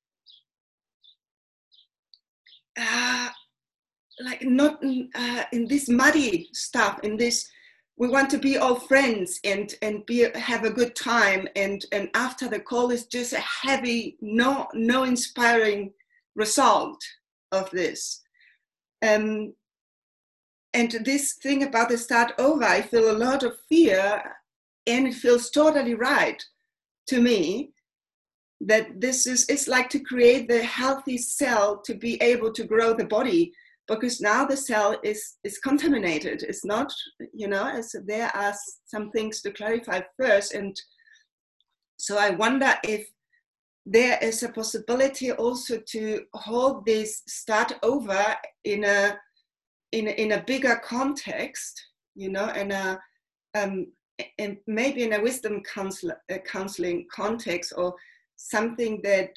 like not in this muddy stuff, in this we want to be all friends and have a good time, and after the call is just a heavy, no inspiring result of this. And this thing about the start over, I feel a lot of fear, and it feels totally right to me that this is, it's like to create the healthy cell to be able to grow the body, because now the cell is contaminated. It's not, you know, as there are some things to clarify first. And so I wonder if there is a possibility also to hold this start over in a bigger context, you know, and maybe in a wisdom counseling context, or something that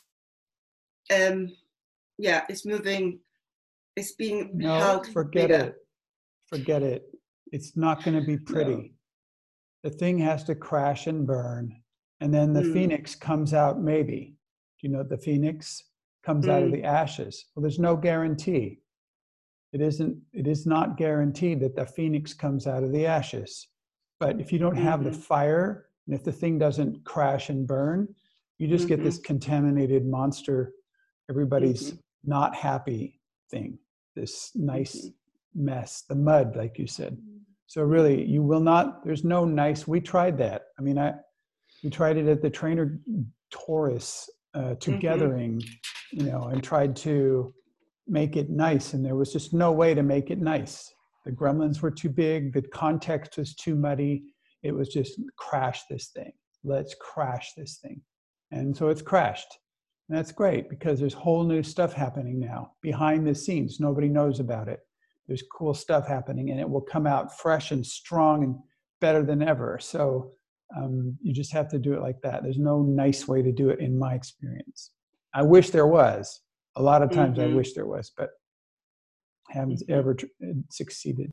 is moving, is being held. Forget it. It's not going to be pretty. No. The thing has to crash and burn, and then the phoenix comes out. Maybe, do you know, the phoenix comes out of the ashes. Well, there's no guarantee. It is not guaranteed that the phoenix comes out of the ashes. But if you don't have the fire, and if the thing doesn't crash and burn, you just get this contaminated monster, everybody's not happy thing, this nice mess, the mud, like you said. So really, you will not, there's no nice, we tried that. I mean, we tried it at the Trainer Taurus Togethering, you know, and tried to make it nice, and there was just no way to make it nice. The gremlins were too big, the context was too muddy. It was just crash this thing. Let's crash this thing. And so it's crashed. And that's great, because there's whole new stuff happening now behind the scenes. Nobody knows about it. There's cool stuff happening, and it will come out fresh and strong and better than ever. So you just have to do it like that. There's no nice way to do it in my experience. I wish there was. A lot of times I wish there was, but haven't ever succeeded.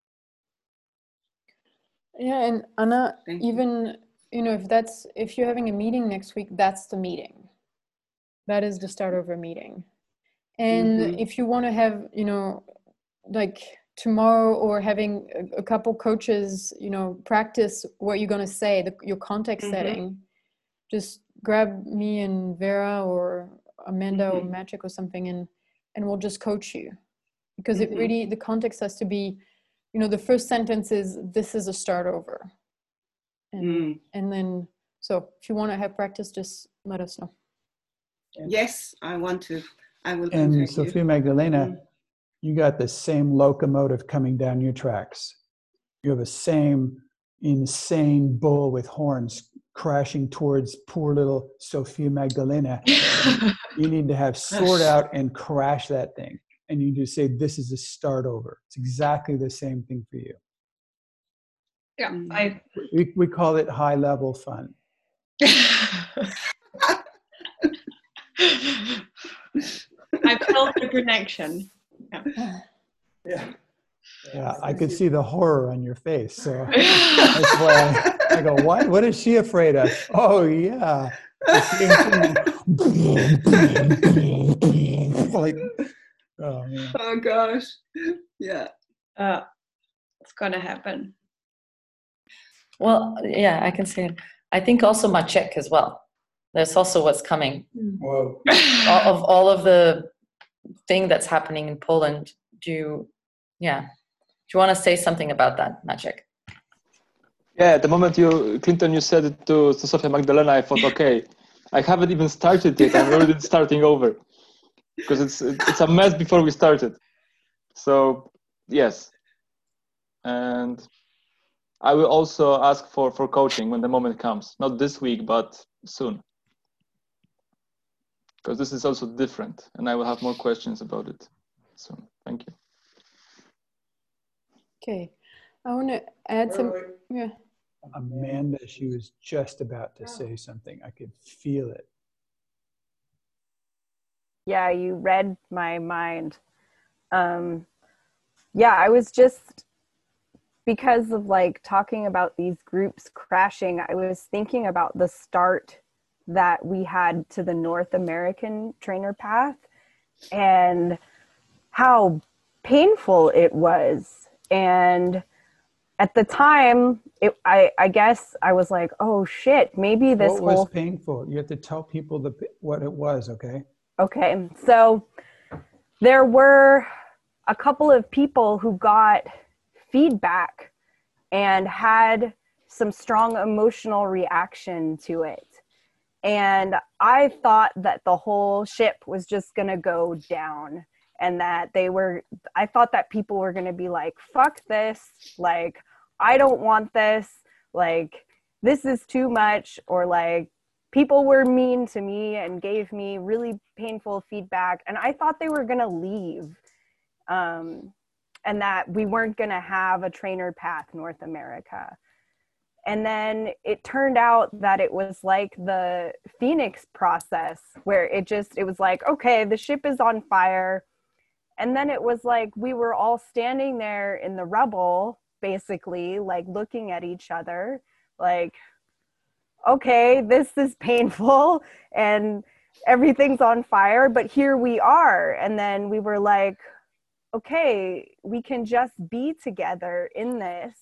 Yeah, and Anna, even, you know, if you're having a meeting next week, that's the meeting. That is the start of a meeting. And if you want to have, you know, like tomorrow, or having a couple coaches, you know, practice what you're going to say, your context setting, just grab me and Vera or Amanda or Magic or something, and we'll just coach you. Because it really, the context has to be, you know, the first sentence is, this is a start over. And then, so if you want to have practice, just let us know. Yes, I want to. I will. And Sophia Magdalena, you got the same locomotive coming down your tracks. You have a same insane bull with horns crashing towards poor little Sophia Magdalena. You need to have sword out and crash that thing. And you just say, this is a start over. It's exactly the same thing for you. Yeah, we call it high level fun. I felt the connection. Yeah, I could see the horror on your face. So that's why I go, what is she afraid of? Oh, yeah. Like, oh, man. Oh, gosh. Yeah. It's going to happen. Well, yeah, I can say it. I think also Maciek as well. That's also what's coming. Whoa. all of the thing that's happening in Poland. Do you want to say something about that, Maciek? Yeah, the moment Clinton, you said it to Sofia Magdalena, I thought, okay, I haven't even started yet. I'm already starting over, because it's a mess before we started. So Yes. And I will also ask for coaching when the moment comes. Not this week, but soon. Because this is also different, and I will have more questions about it soon. Thank you. Okay, I want to add some. Yeah. Amanda, she was just about to say something. I could feel it. Yeah, you read my mind. Yeah, I was just, because of like talking about these groups crashing, I was thinking about the start that we had to the North American trainer path and how painful it was. And at the time, I guess I was like, oh shit, maybe this What was painful? You have to tell people what it was, okay? Okay, so there were a couple of people who got feedback and had some strong emotional reaction to it. And I thought that the whole ship was just going to go down, and that I thought that people were going to be like, fuck this, like, I don't want this, like, this is too much, or like, people were mean to me and gave me really painful feedback, and I thought they were going to leave, and that we weren't going to have a Trainer Path North America. And then it turned out that it was like the Phoenix process, where it was like, okay, the ship is on fire. And then it was like we were all standing there in the rubble, basically, like looking at each other, like, okay, this is painful and everything's on fire, but here we are. And then we were like, okay, we can just be together in this,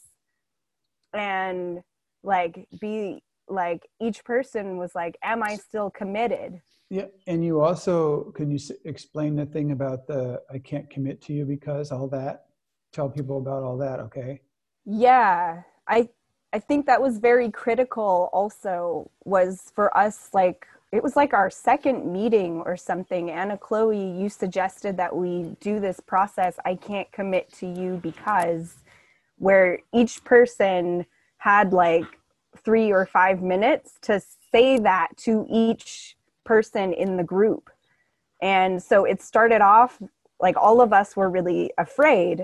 and like be like, each person was like, am I still committed? Yeah, and you also, can you explain the thing about the I can't commit to you because all that? Tell people about all that, okay? Yeah, I think that was very critical also, was for us, like, it was like our second meeting or something. Anna Chloe, you suggested that we do this process, I can't commit to you because, where each person had like 3 or 5 minutes to say that to each person in the group. And so it started off like all of us were really afraid,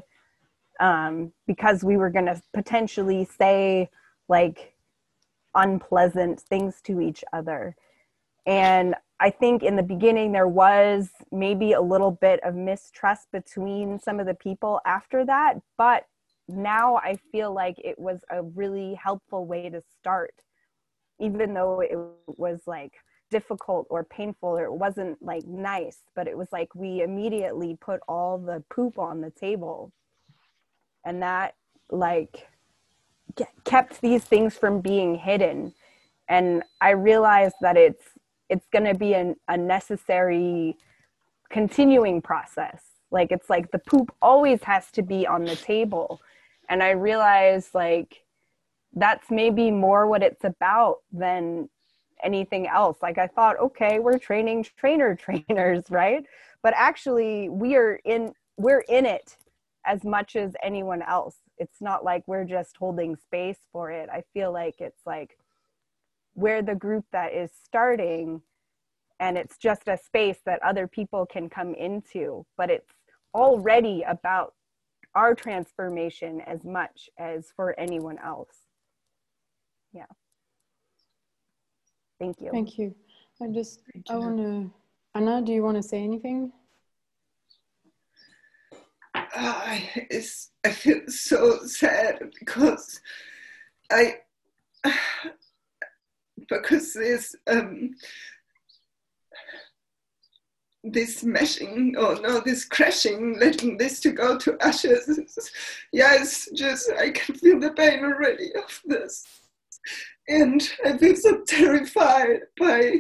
because we were going to potentially say like unpleasant things to each other. And I think in the beginning there was maybe a little bit of mistrust between some of the people after that, but now I feel like it was a really helpful way to start, even though it was like difficult or painful, or it wasn't like nice, but it was like we immediately put all the poop on the table, and that like kept these things from being hidden. And I realized that it's going to be a necessary continuing process. Like, it's like the poop always has to be on the table. And I realized like that's maybe more what it's about than anything else. Like, I thought, okay, we're training trainers, right? But actually we're in it as much as anyone else. It's not like we're just holding space for it. I feel like it's like we're the group that is starting, and it's just a space that other people can come into, but it's already about our transformation as much as for anyone else. Yeah. Thank you. Thank you. I want to, Anna, do you want to say anything? I feel so sad because this meshing, or no, this crashing, letting this to go to ashes. It's just, I can feel the pain already of this. And I feel so terrified I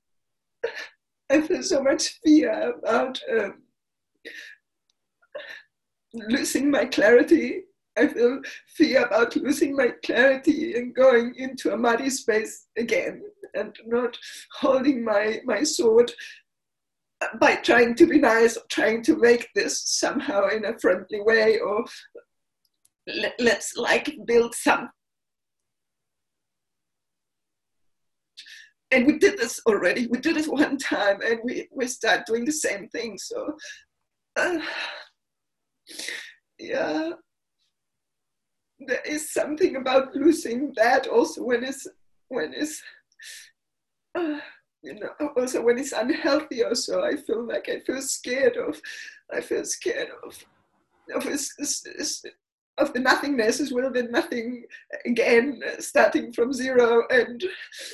feel so much fear about losing my clarity. I feel fear about losing my clarity and going into a muddy space again and not holding my sword by trying to be nice, or trying to make this somehow in a friendly way, or let's like build some. And we did this already. We did it one time, and we start doing the same thing. So, yeah, there is something about losing that also when it's you know, also when it's unhealthy. Also, I feel scared of of the nothingness as well, the nothing again, starting from zero. And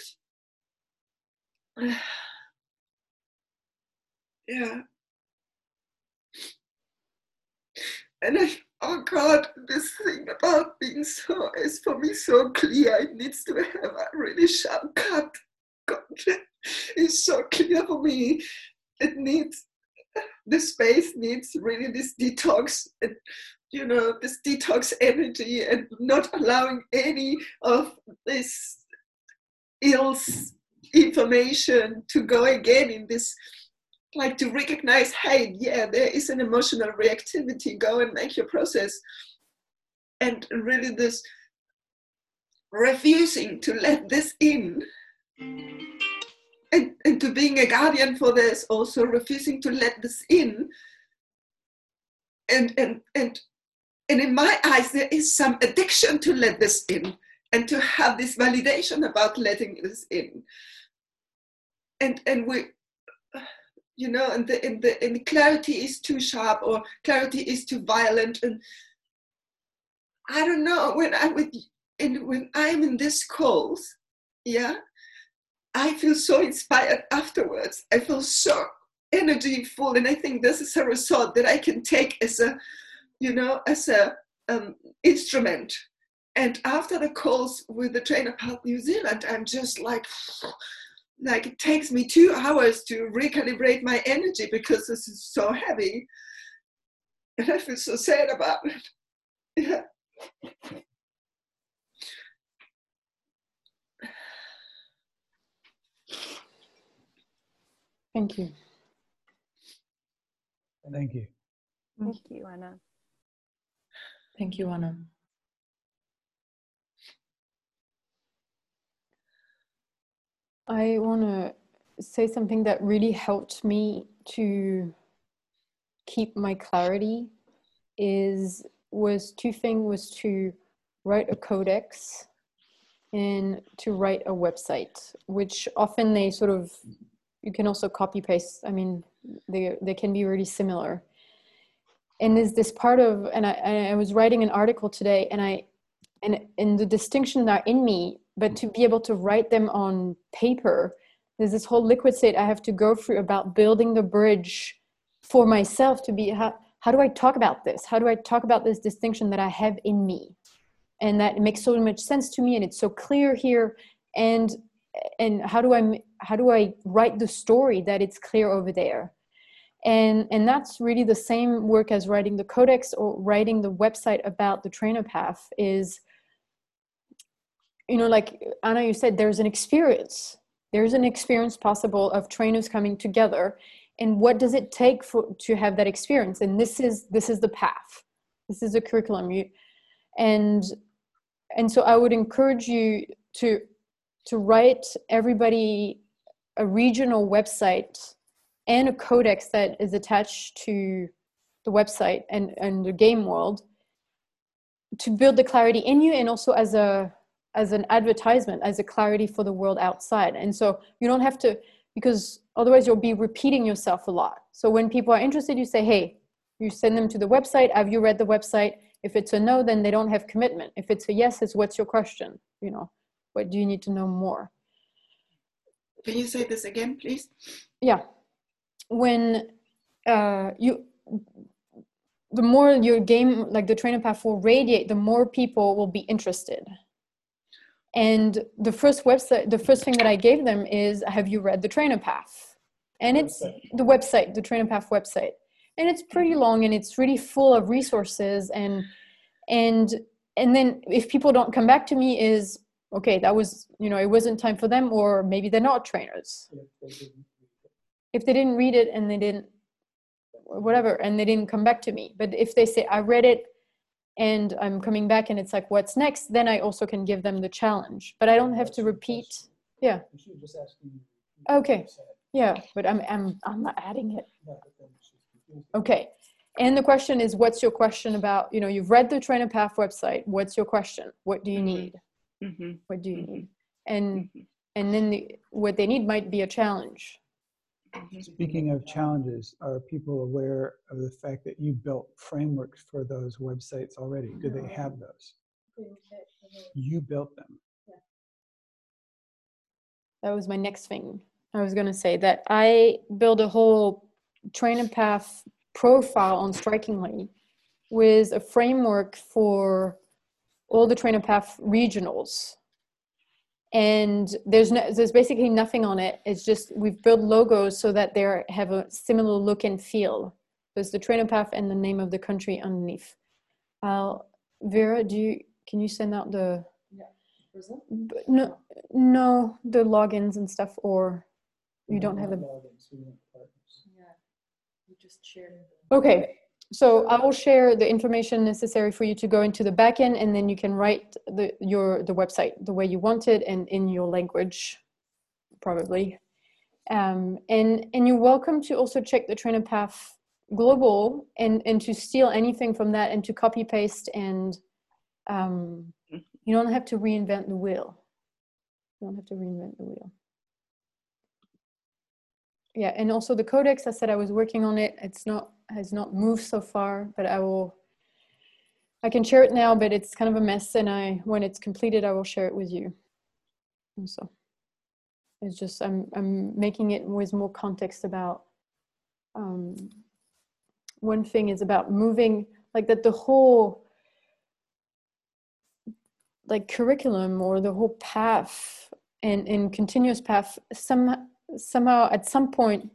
yeah, and oh God, this thing about being so is for me so clear. It needs to have a really sharp cut. God, it's so clear for me. It needs, the space needs really this detox, you know, this detox energy, and not allowing any of this ill information to go again in this, like to recognize, hey, yeah, there is an emotional reactivity, go and make your process. And really this refusing to let this in, and to being a guardian for this, also refusing to let this in. And in my eyes, there is some addiction to let this in, and to have this validation about letting this in. And we, you know, and the clarity is too sharp, or clarity is too violent. And I don't know, when I'm in this calls, yeah, I feel so inspired afterwards. I feel so energy full, and I think this is a result that I can take as a, you know, as a instrument. And after the calls with the Trainer Path New Zealand, I'm just like it takes me 2 hours to recalibrate my energy, because this is so heavy, and I feel so sad about it. Yeah. Thank you. Thank you. Thank you, Anna. Thank you, Anna. I want to say something that really helped me to keep my clarity was two things: was to write a codex and to write a website, which often they sort of, you can also copy paste. I mean, they can be really similar. And there's this part of, and I was writing an article today, and the distinctions are in me, but to be able to write them on paper, there's this whole liquid state I have to go through about building the bridge for myself to be, how do I talk about this? How do I talk about this distinction that I have in me? And that makes so much sense to me, and it's so clear here. And how do I write the story that it's clear over there? And that's really the same work as writing the codex or writing the website about the Trainer Path is, you know, like Anna, you said, there's an experience possible of trainers coming together. And what does it take to have that experience? And this is the path. This is the curriculum. And so I would encourage you to write everybody a regional website and a codex that is attached to the website and the game world, to build the clarity in you, and also as an advertisement, as a clarity for the world outside. And so you don't have to, because otherwise you'll be repeating yourself a lot. So when people are interested, you say, hey, you send them to the website. Have you read the website? If it's a no, then they don't have commitment. If it's a yes, it's what's your question? You know, what do you need to know more? Can you say this again, please? Yeah. When the more your game, like the Trainer Path, will radiate, the more people will be interested. And the first thing that I gave them is, have you read the Trainer Path? And it's the website, the Trainer Path website. And it's pretty long, and it's really full of resources. And then if people don't come back to me, is okay, that was, you know, it wasn't time for them, or maybe they're not trainers. if they didn't read it and they didn't, whatever, and they didn't come back to me. But if they say, I read it and I'm coming back and it's like, what's next? Then I also can give them the challenge, but I don't have to repeat. Yeah. Okay. Yeah, but I'm not adding it. Okay. And the question is, what's your question about, you know, you've read the Trainer Path website. What's your question? What do you need? What do you need? And then what they need might be a challenge. Speaking of challenges, are people aware of the fact that you built frameworks for those websites already? Do they have those? You built them. That was my next thing. I was going to say that I built a whole Trainer Path profile on Strikingly with a framework for all the Trainer Path regionals. And there's basically nothing on it. It's just we've built logos so that they have a similar look and feel. There's the Trainer Path and the name of the country underneath. Vera, can you send out the no the logins and stuff, or you don't have the logins? Yeah, you just shared. Okay. So I will share the information necessary for you to go into the backend, and then you can write the website the way you want it and in your language, probably. And you're welcome to also check the Trainer Path Global and to steal anything from that and to copy paste, and you don't have to reinvent the wheel. You don't have to reinvent the wheel. Yeah, and also the codex, I said I was working on it. Has not moved so far, but I can share it now, but it's kind of a mess, and when it's completed, I will share it with you. And so it's just, I'm making it with more context about, one thing is about moving, like that the whole, like curriculum or the whole path and continuous path, somehow at some point,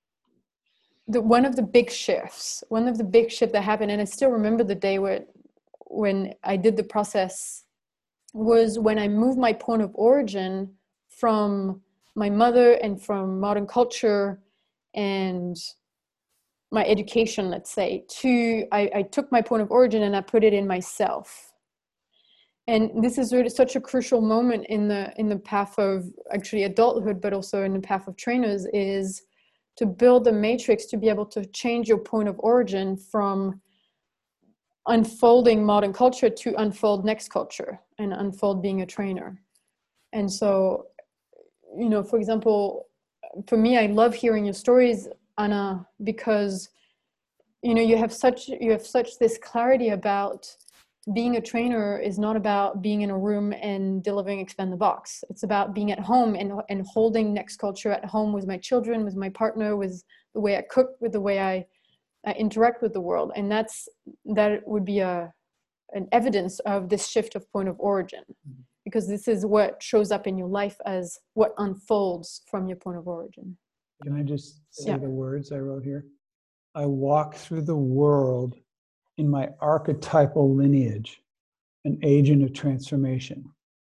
one of the big shifts that happened, and I still remember the day when I did the process, was when I moved my point of origin from my mother and from modern culture and my education, let's say, I took my point of origin and I put it in myself. And this is really such a crucial moment in the path of actually adulthood, but also in the path of trainers, is to build a matrix to be able to change your point of origin from unfolding modern culture to unfold next culture and unfold being a trainer. And so, you know, for example, for me, I love hearing your stories, Anna, because, you know, you have such this clarity about being a trainer is not about being in a room and delivering Expand the Box. It's about being at home and holding next culture at home with my children, with my partner, with the way I cook, with the way I interact with the world. And that would be an evidence of this shift of point of origin, because this is what shows up in your life as what unfolds from your point of origin. Can I just say the words I wrote here? I walk through the world in my archetypal lineage, an agent of transformation.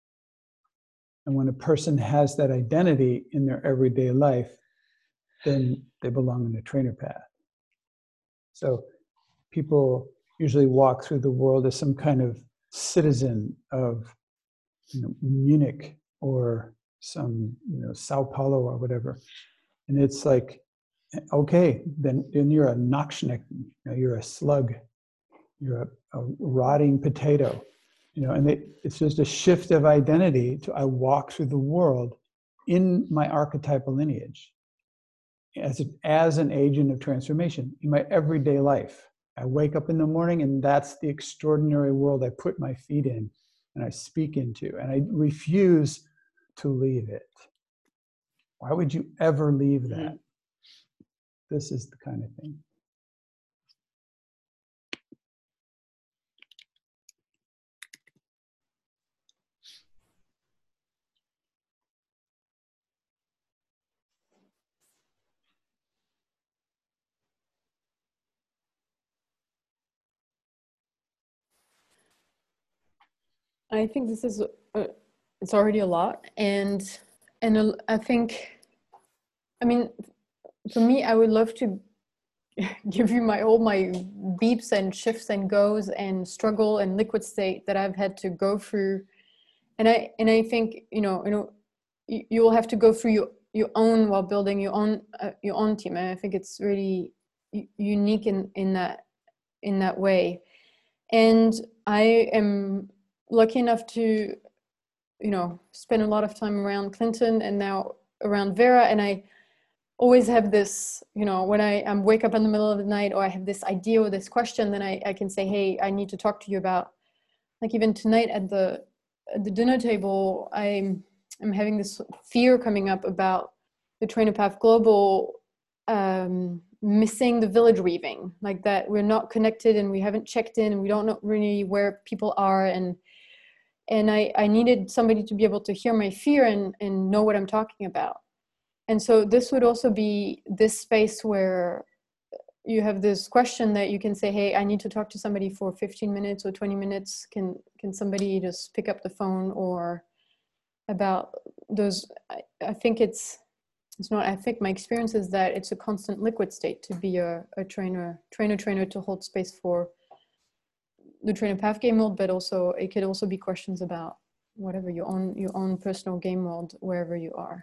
And when a person has that identity in their everyday life, then they belong in the trainer path. So people usually walk through the world as some kind of citizen of, you know, Munich or some, you know, Sao Paulo or whatever. And it's like, okay, then you're a Nachschneck, you know, you're a slug, you're a rotting potato, you know, and it's just a shift of identity to I walk through the world in my archetypal lineage as an agent of transformation in my everyday life. I wake up in the morning and that's the extraordinary world I put my feet in and I speak into, and I refuse to leave it. Why would you ever leave that? This is the kind of thing. I think this is it's already a lot, and I think, I mean, for me, I would love to give you all my beeps and shifts and goes and struggle and liquid state that I've had to go through. And I think, you'll have to go through your own while building your own team. And I think it's really unique in that way. And I am lucky enough to, spend a lot of time around Clinton and now around Vera. And I always have this, when I wake up in the middle of the night or I have this idea or this question, then I can say, hey, I need to talk to you about, like even tonight at the dinner table, I'm having this fear coming up about the Trainer Path Global missing the village weaving, like that we're not connected and we haven't checked in and we don't know really where people are. And I needed somebody to be able to hear my fear and know what I'm talking about. And so this would also be this space where you have this question that you can say, hey, I need to talk to somebody for 15 minutes or 20 minutes. Can somebody just pick up the phone? Or about those, I think it's not, I think my experience is that it's a constant liquid state to be a trainer to hold space for the Trainer Path game world, but also it could also be questions about whatever your own personal game world, wherever you are.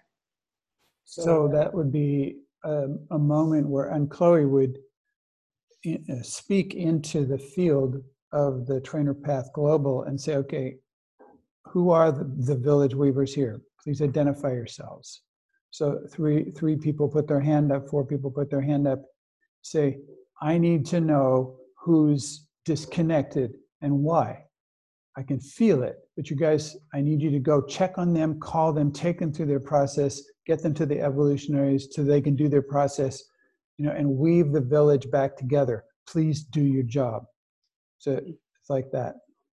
So that would be a moment where Chloe would speak into the field of the Trainer Path Global and say, okay, who are the village weavers here? Please identify yourselves. So three people put their hand up, 4 people put their hand up, say, I need to know who's disconnected and why. I can feel it, but you guys, I need you to go check on them, call them, take them through their process, get them to the evolutionaries so they can do their process, and weave the village back together. Please do your job. So it's like that.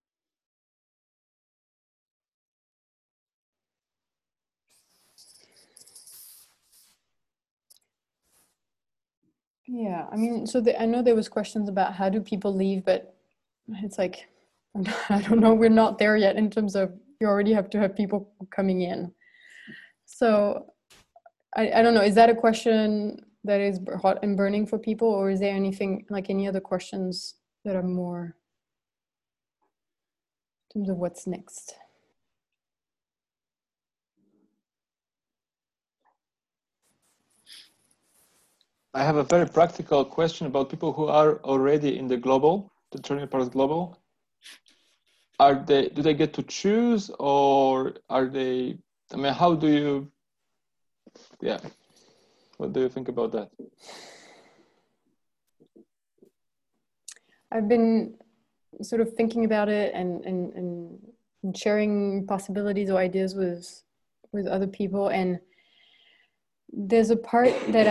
Yeah, I mean, so I know there was questions about how do people leave, but it's like, I don't know, we're not there yet in terms of you already have to have people coming in. So I don't know, is that a question that is hot and burning for people, or is there anything, like any other questions that are more in terms of what's next? I have a very practical question about people who are already in the Trainer Path Global. Do they get to choose, or are they, how do you, what do you think about that? I've been sort of thinking about it and sharing possibilities or ideas with other people. And there's a part that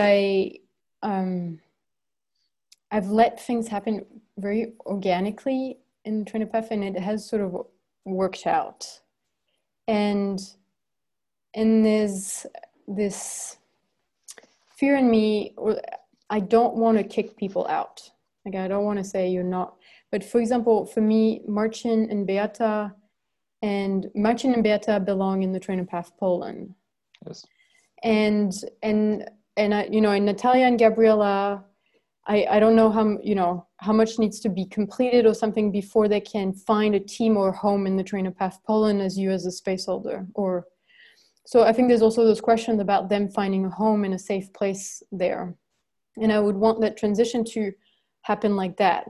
I've let things happen very organically in Trainer Path, and it has sort of worked out. And there's this fear in me, I don't want to kick people out. Like, I don't want to say you're not. But for example, for me, Marcin and Beata belong in the Trainer Path Poland. Yes. And and Natalia and Gabriela, I don't know how much needs to be completed or something before they can find a team or home in the Trainer Path Poland as you as a space holder. So I think there's also those questions about them finding a home in a safe place there. And I would want that transition to happen like that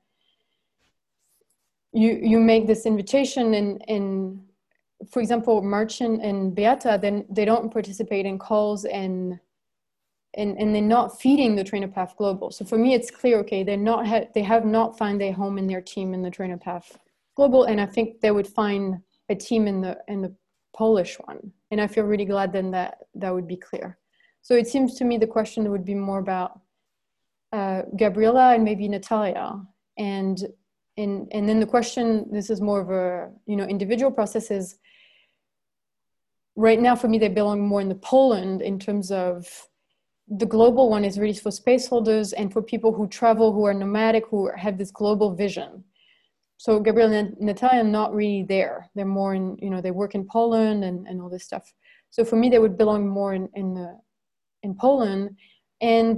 you make this invitation and for example, Marcin and Beata, then they don't participate in calls and they're not feeding the Trainer Path Global. So for me, it's clear, okay, they have not found a home in their team in the Trainer Path Global, and I think they would find a team in the Polish one. And I feel really glad then that would be clear. So it seems to me the question would be more about Gabriela and maybe Natalia, and then the question, this is more of a individual process, is right now for me they belong more in the Poland in terms of the global one is really for space holders and for people who travel, who are nomadic, who have this global vision. So Gabriela and Natalia are not really there. They're more in, they work in Poland and all this stuff. So for me, they would belong more in Poland. and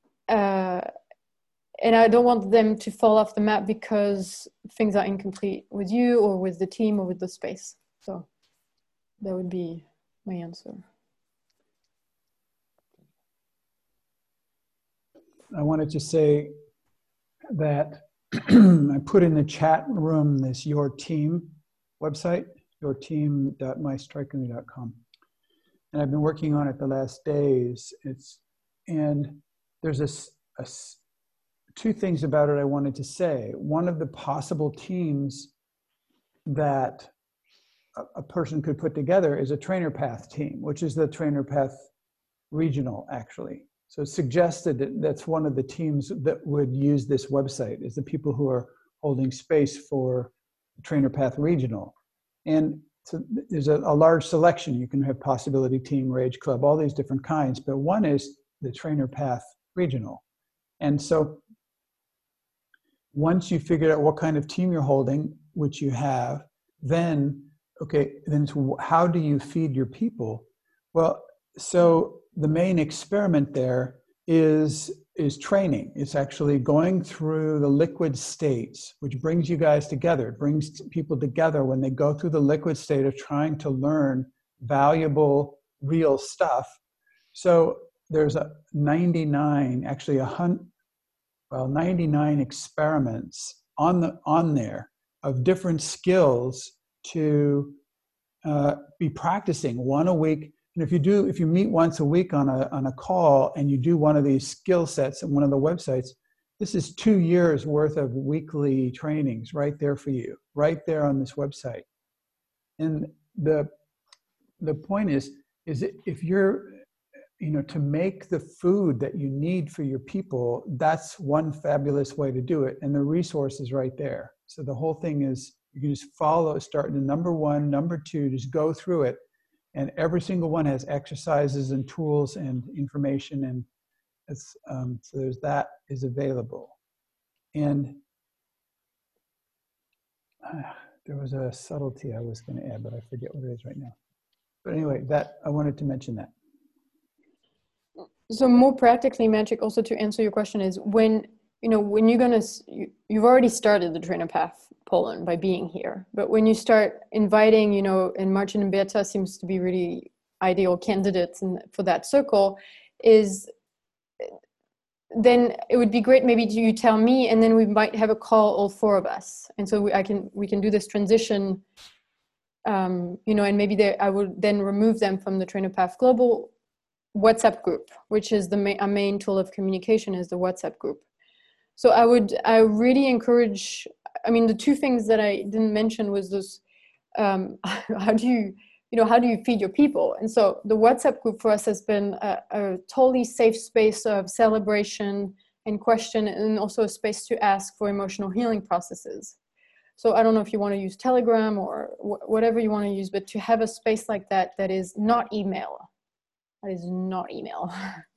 I don't want them to fall off the map because things are incomplete with you or with the team or with the space. So that would be my answer. I wanted to say that I put in the chat room this Your Team website, yourteam.mystrikingly.com. And I've been working on it the last days. And there's two things about it I wanted to say. One of the possible teams that a person could put together is a Trainer Path team, which is the Trainer Path regional, actually. So it's suggested that that's one of the teams that would use this website, is the people who are holding space for Trainer Path regional. And so there's a large selection. You can have Possibility Team, Rage Club, all these different kinds, but one is the Trainer Path regional. And so once you figure out what kind of team you're holding, which you have, then how do you feed your people? Well, so the main experiment there is training. It's actually going through the liquid states, which brings you guys together. It brings people together when they go through the liquid state of trying to learn valuable, real stuff. So there's 99 experiments on there of different skills to be practicing one a week. And if you meet once a week on a call and you do one of these skill sets on one of the websites, this is 2 years worth of weekly trainings right there for you, right there on this website. And the point is if you're, to make the food that you need for your people, that's one fabulous way to do it. And the resource is right there. So the whole thing is, you can just start in number 1, number 2, just go through it. And every single one has exercises and tools and information, and it's, so that is available. And there was a subtlety I was going to add, but I forget what it is right now. But anyway, I wanted to mention that. So more practically, Magic, also to answer your question is when you've already started the Trainer Path Poland by being here, but when you start inviting, and Martin and Berta seems to be really ideal candidates for that circle, then it would be great maybe you tell me, and then we might have a call, all 4 of us, and so we can do this transition, and maybe I would then remove them from the Trainer Path Global WhatsApp group, which is our main tool of communication, is the WhatsApp group. So I really encourage, the 2 things that I didn't mention was this, how do you feed your people? And so the WhatsApp group for us has been a totally safe space of celebration and question, and also a space to ask for emotional healing processes. So I don't know if you want to use Telegram or whatever you want to use, but to have a space like that is not email. That is not email.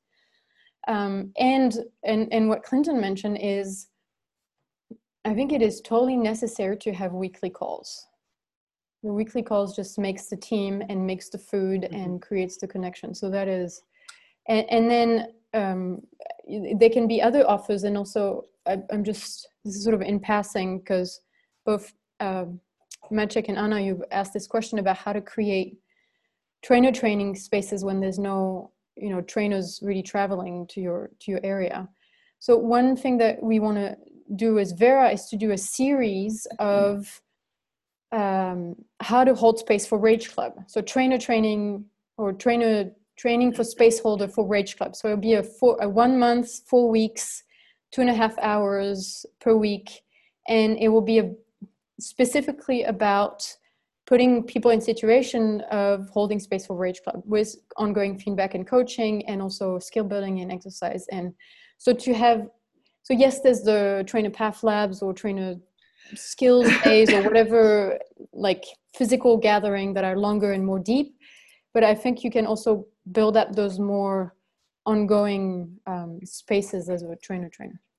And what Clinton mentioned is, I think it is totally necessary to have weekly calls. The weekly calls just makes the team and makes the food and creates the connection. So that is, and then there can be other offers. And also, this is sort of in passing, because both Maciek and Anna, you've asked this question about how to create trainer training spaces when there's no trainers really traveling to your area. So one thing that we want to do as Vera is to do a series of how to hold space for Rage Club. So trainer training or trainer training for space holder for Rage Club. So it'll be a 1 month, 4 weeks, 2.5 hours per week. And it will be specifically about putting people in situation of holding space for Rage Club with ongoing feedback and coaching, and also skill building and exercise. And so yes, there's the Trainer Path Labs or trainer skills days or whatever, like physical gathering that are longer and more deep. But I think you can also build up those more ongoing spaces as a trainer.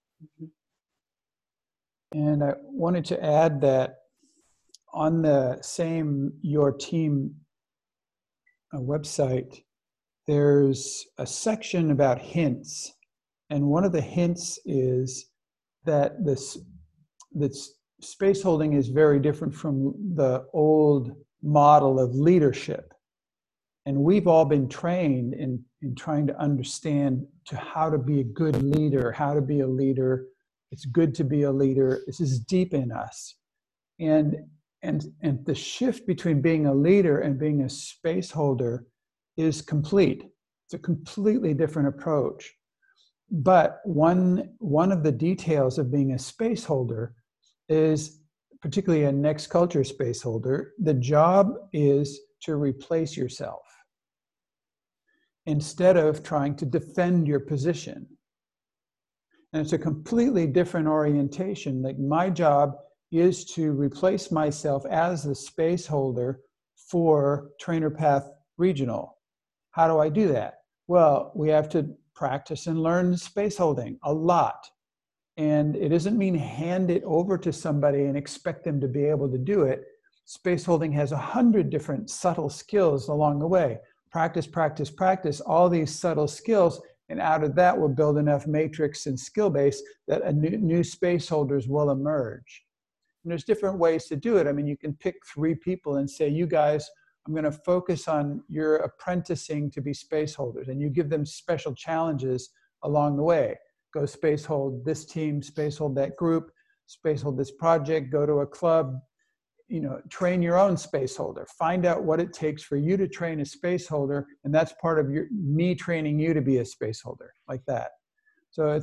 And I wanted to add that on the same Your Team website, there's a section about hints. And one of the hints is that this space holding is very different from the old model of leadership. And we've all been trained in trying to understand how to be a good leader, how to be a leader. It's good to be a leader. This is deep in us. And the shift between being a leader and being a space holder is complete. It's a completely different approach. But one of the details of being a space holder is, particularly a next culture space holder, the job is to replace yourself instead of trying to defend your position. And it's a completely different orientation. Like, my job is to replace myself as the space holder for Trainer Path Regional. How do I do that? Well, we have to practice and learn space holding a lot. And it doesn't mean hand it over to somebody and expect them to be able to do it. Space holding has 100 different subtle skills along the way. Practice, practice, practice, all these subtle skills. And out of that, we'll build enough matrix and skill base that a new space holders will emerge. And there's different ways to do it. I mean, you can pick 3 people and say, you guys, I'm going to focus on your apprenticing to be space holders. And you give them special challenges along the way. Go space hold this team, space hold that group, space hold this project, go to a club, train your own space holder. Find out what it takes for you to train a space holder. And that's part of me training you to be a space holder, like that. So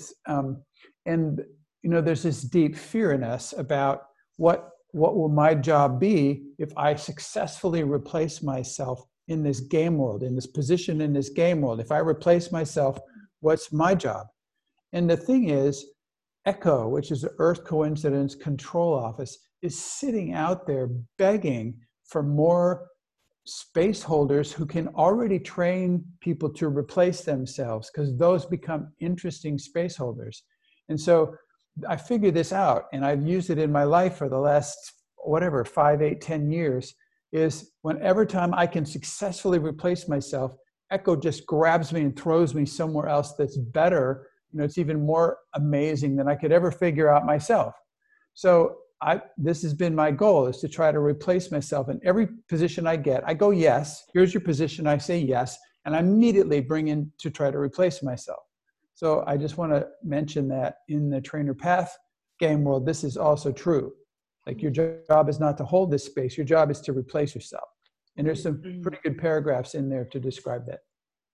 there's this deep fear in us about what will my job be if I successfully replace myself in this game world, in this position in this game world. If I replace myself, what's my job? And the thing is, ECHO, which is the Earth Coincidence Control Office, is sitting out there begging for more space holders who can already train people to replace themselves, because those become interesting space holders. And so I figured this out, and I've used it in my life for the last, 5, 8, 10 years, is whenever time I can successfully replace myself, ECHO just grabs me and throws me somewhere else that's better. It's even more amazing than I could ever figure out myself. So this has been my goal, is to try to replace myself in every position I get. I go, yes, here's your position. I say yes, and I immediately bring in to try to replace myself. So I just want to mention that in the Trainer Path game world, this is also true. Like, your job is not to hold this space. Your job is to replace yourself. And there's some pretty good paragraphs in there to describe that.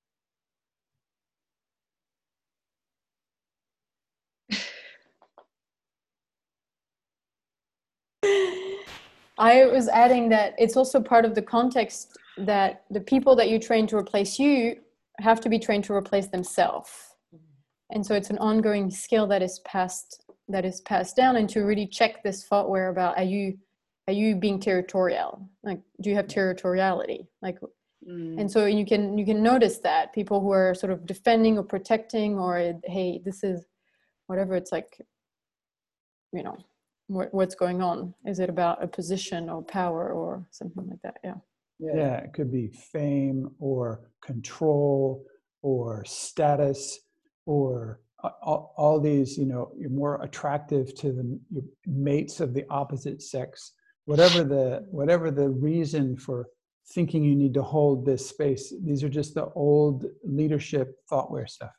I was adding that it's also part of the context that the people that you train to replace you have to be trained to replace themselves. And so it's an ongoing skill that is passed down, and to really check this thoughtware about, are you being territorial? Like, do you have territoriality? Like, and so you can notice that people who are sort of defending or protecting, or, hey, this is whatever, it's like, what's going on? Is it about a position or power or something like that? Yeah, it could be fame or control or status, or all these, you're more attractive to your mates of the opposite sex. Whatever the reason for thinking you need to hold this space, these are just the old leadership thoughtware stuff.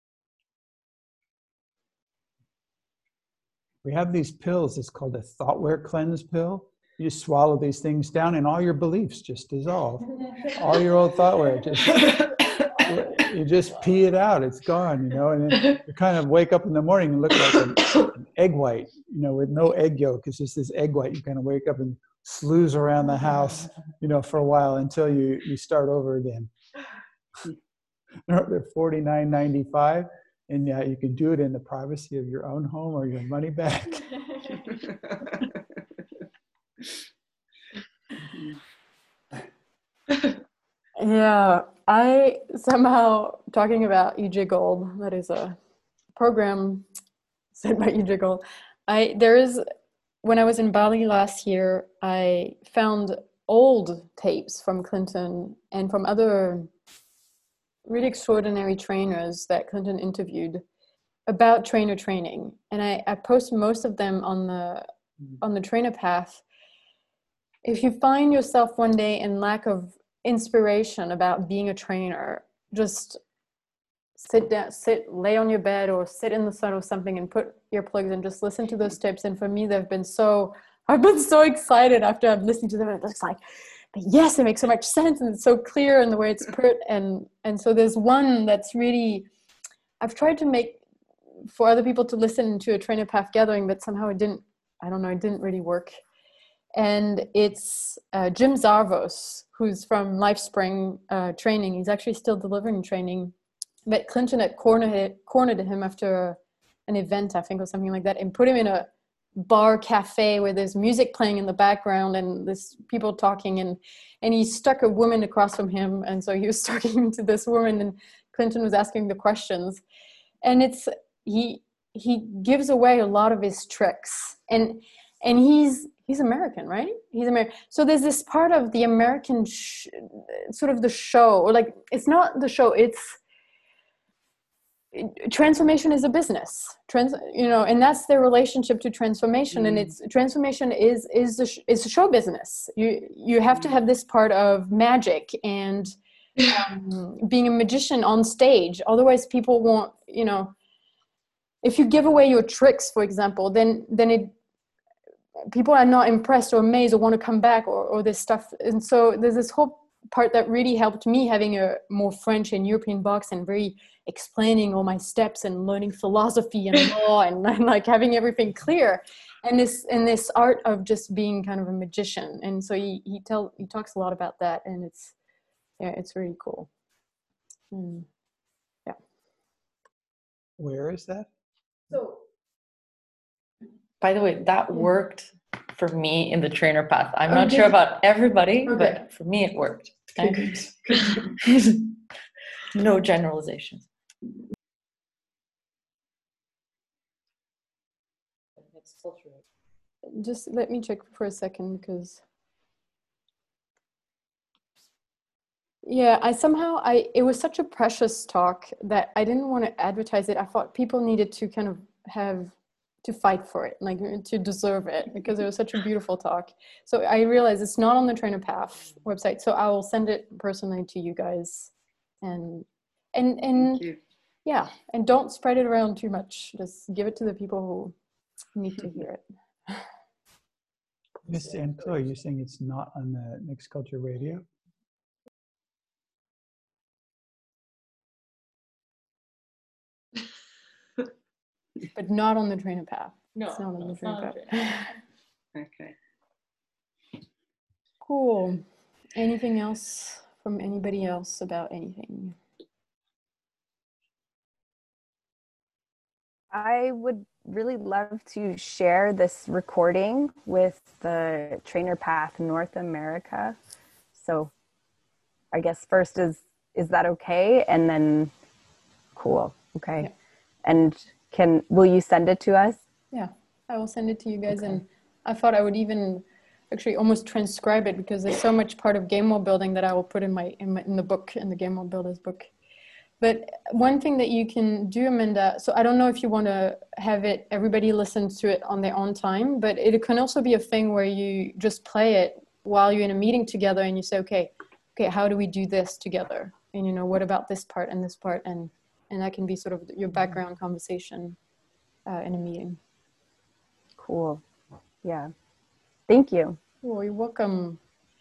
We have these pills. It's called a thoughtware cleanse pill. You just swallow these things down, and all your beliefs just dissolve. All your old thoughtware, you just pee it out. It's gone, and then you kind of wake up in the morning and look like an egg white, with no egg yolk. It's just this egg white. You kind of wake up and sleuze around the house, for a while until you start over again. They're $49.95. And yeah, you can do it in the privacy of your own home, or your money back. Yeah, I somehow, talking about E.J. Gold, that is a program said by E.J. Gold. When I was in Bali last year, I found old tapes from Clinton and from other really extraordinary trainers that Clinton interviewed about trainer training, and I post most of them on the Trainer Path. If you find yourself one day in lack of inspiration about being a trainer, just lay on your bed or sit in the sun or something and put earplugs and just listen to those tips. And for me, I've been so excited after I've listened to them. It's like, yes, it makes so much sense and it's so clear in the way it's put. And so there's one that's really, I've tried to make for other people to listen to a Trainer Path gathering, but somehow it didn't really work. And it's Jim Zarvos, who's from LifeSpring training. He's actually still delivering training. But Clinton had cornered him after an event, I think, or something like that, and put him in a bar cafe where there's music playing in the background and there's people talking, and he stuck a woman across from him, and so he was talking to this woman and Clinton was asking the questions, and he gives away a lot of his tricks, and he's American, right? He's American. So there's this part of the American sort of the show, or like, it's not the show, transformation is a business, and that's their relationship to transformation. And it's transformation is a show business. You have to have this part of magic and being a magician on stage. Otherwise people won't, if you give away your tricks, for example, then people are not impressed or amazed or want to come back or this stuff. And so there's this whole part that really helped me, having a more French and European box and very explaining all my steps and learning philosophy and law and like having everything clear, and this art of just being kind of a magician. And so he talks a lot about that, and it's really cool. Yeah. Where is that? So, by the way, that worked for me in the Trainer Path. I'm not sure about everybody, but for me it worked. Okay? No generalizations. Just let me check for a second, because it was such a precious talk that I didn't want to advertise it. I thought people needed to kind of have to fight for it, like to deserve it, because it was such a beautiful talk. So I realized it's not on the Trainer Path website, so I will send it personally to you guys, and yeah, and don't spread it around too much. Just give it to the people who need to hear it. Miss and Chloe, you're saying it's not on the Mixed Culture Radio? But not on the Trainer Path. No, it's not on the Trainer not Path. Okay. Cool. Anything else from anybody else about anything? I would really love to share this recording with the Trainer Path North America. So I guess first is that okay? And then, cool. Okay. Yeah. And will you send it to us? Yeah, I will send it to you guys. Okay. And I thought I would even actually almost transcribe it, because there's so much part of game world building that I will put in the book, in the Game World Builders book. But one thing that you can do, Amanda, so I don't know if you want to have everybody listens to it on their own time, but it can also be a thing where you just play it while you're in a meeting together and you say, okay, how do we do this together? And what about this part and this part? And that can be sort of your background conversation in a meeting. Cool. Yeah. Thank you. Oh, you're welcome.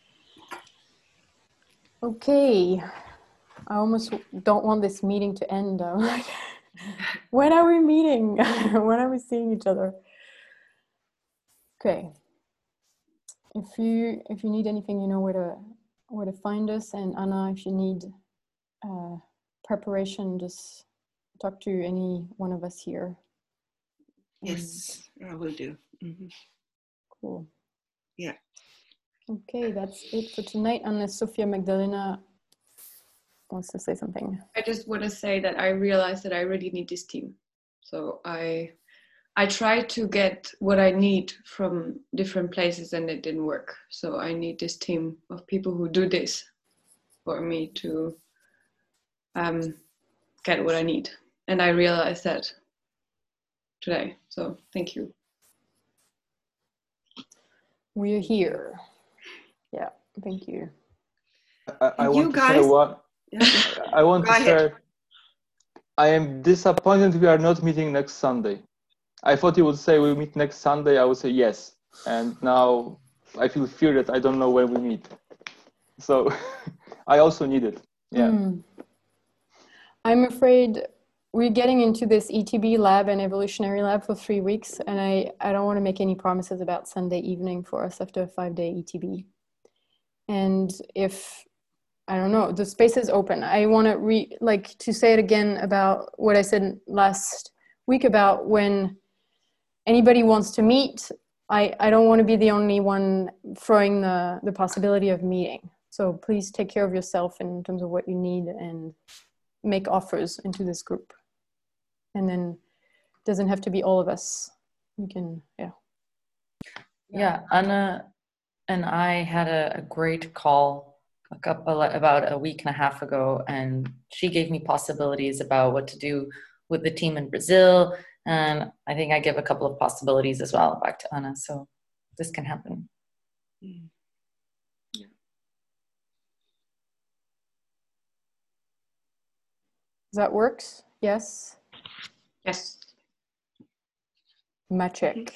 Okay. I almost don't want this meeting to end. I'm like, when are we meeting? When are we seeing each other? Okay. If you need anything, you know where to find us. And Anna, if you need preparation, just talk to any one of us here. Yes, I will do. Mm-hmm. Cool. Yeah. Okay, that's it for tonight. Unless Sophia Magdalena wants to say something. I just want to say that I realized that I really need this team. So I tried to get what I need from different places and it didn't work. So I need this team of people who do this for me to get what I need. And I realized that today. So thank you. We're here. Yeah, thank you. I want to share what I want to share. I am disappointed we are not meeting next Sunday. I thought you would say we meet next Sunday. I would say yes. And now I feel fear that I don't know when we meet. So I also need it. Yeah. I'm afraid we're getting into this ETB lab and evolutionary lab for 3 weeks. And I don't want to make any promises about Sunday evening for us after a 5-day ETB. And if, I don't know, the space is open. I want to to say it again about what I said last week about when anybody wants to meet, I don't want to be the only one throwing the possibility of meeting. So please take care of yourself in terms of what you need and make offers into this group. And then it doesn't have to be all of us. We can, Yeah, Anna and I had a great call about a week and a half ago, and she gave me possibilities about what to do with the team in Brazil. And I think I give a couple of possibilities as well back to Anna. So this can happen. That works? Yes? Yes. Maciek.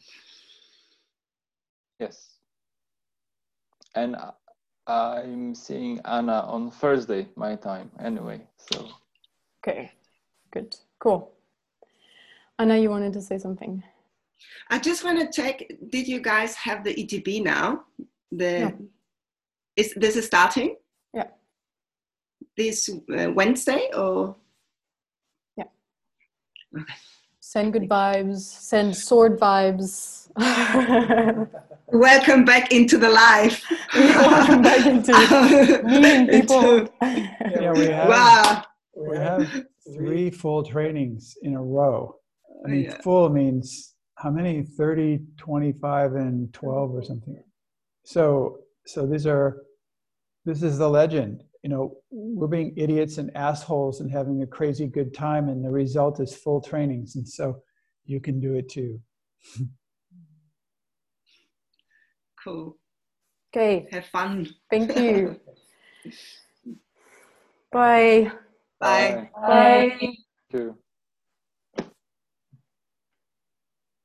Yes. And I'm seeing Anna on Thursday, my time, anyway. So. Okay, good, cool. Anna, you wanted to say something? I just want to check, did you guys have the ETB now? No. This is starting? Yeah. This Wednesday or? Yeah. Okay. Send good vibes, send sword vibes. Welcome back into the life. Welcome back into meeting people. Yeah, we have 3 full trainings in a row. I mean, full means how many? 30, 25, and 12 or something. So this is the legend. You know, we're being idiots and assholes and having a crazy good time, and the result is full trainings. And so you can do it too. Cool. Okay. Have fun. Thank you. Bye. Bye. Bye. Thank you.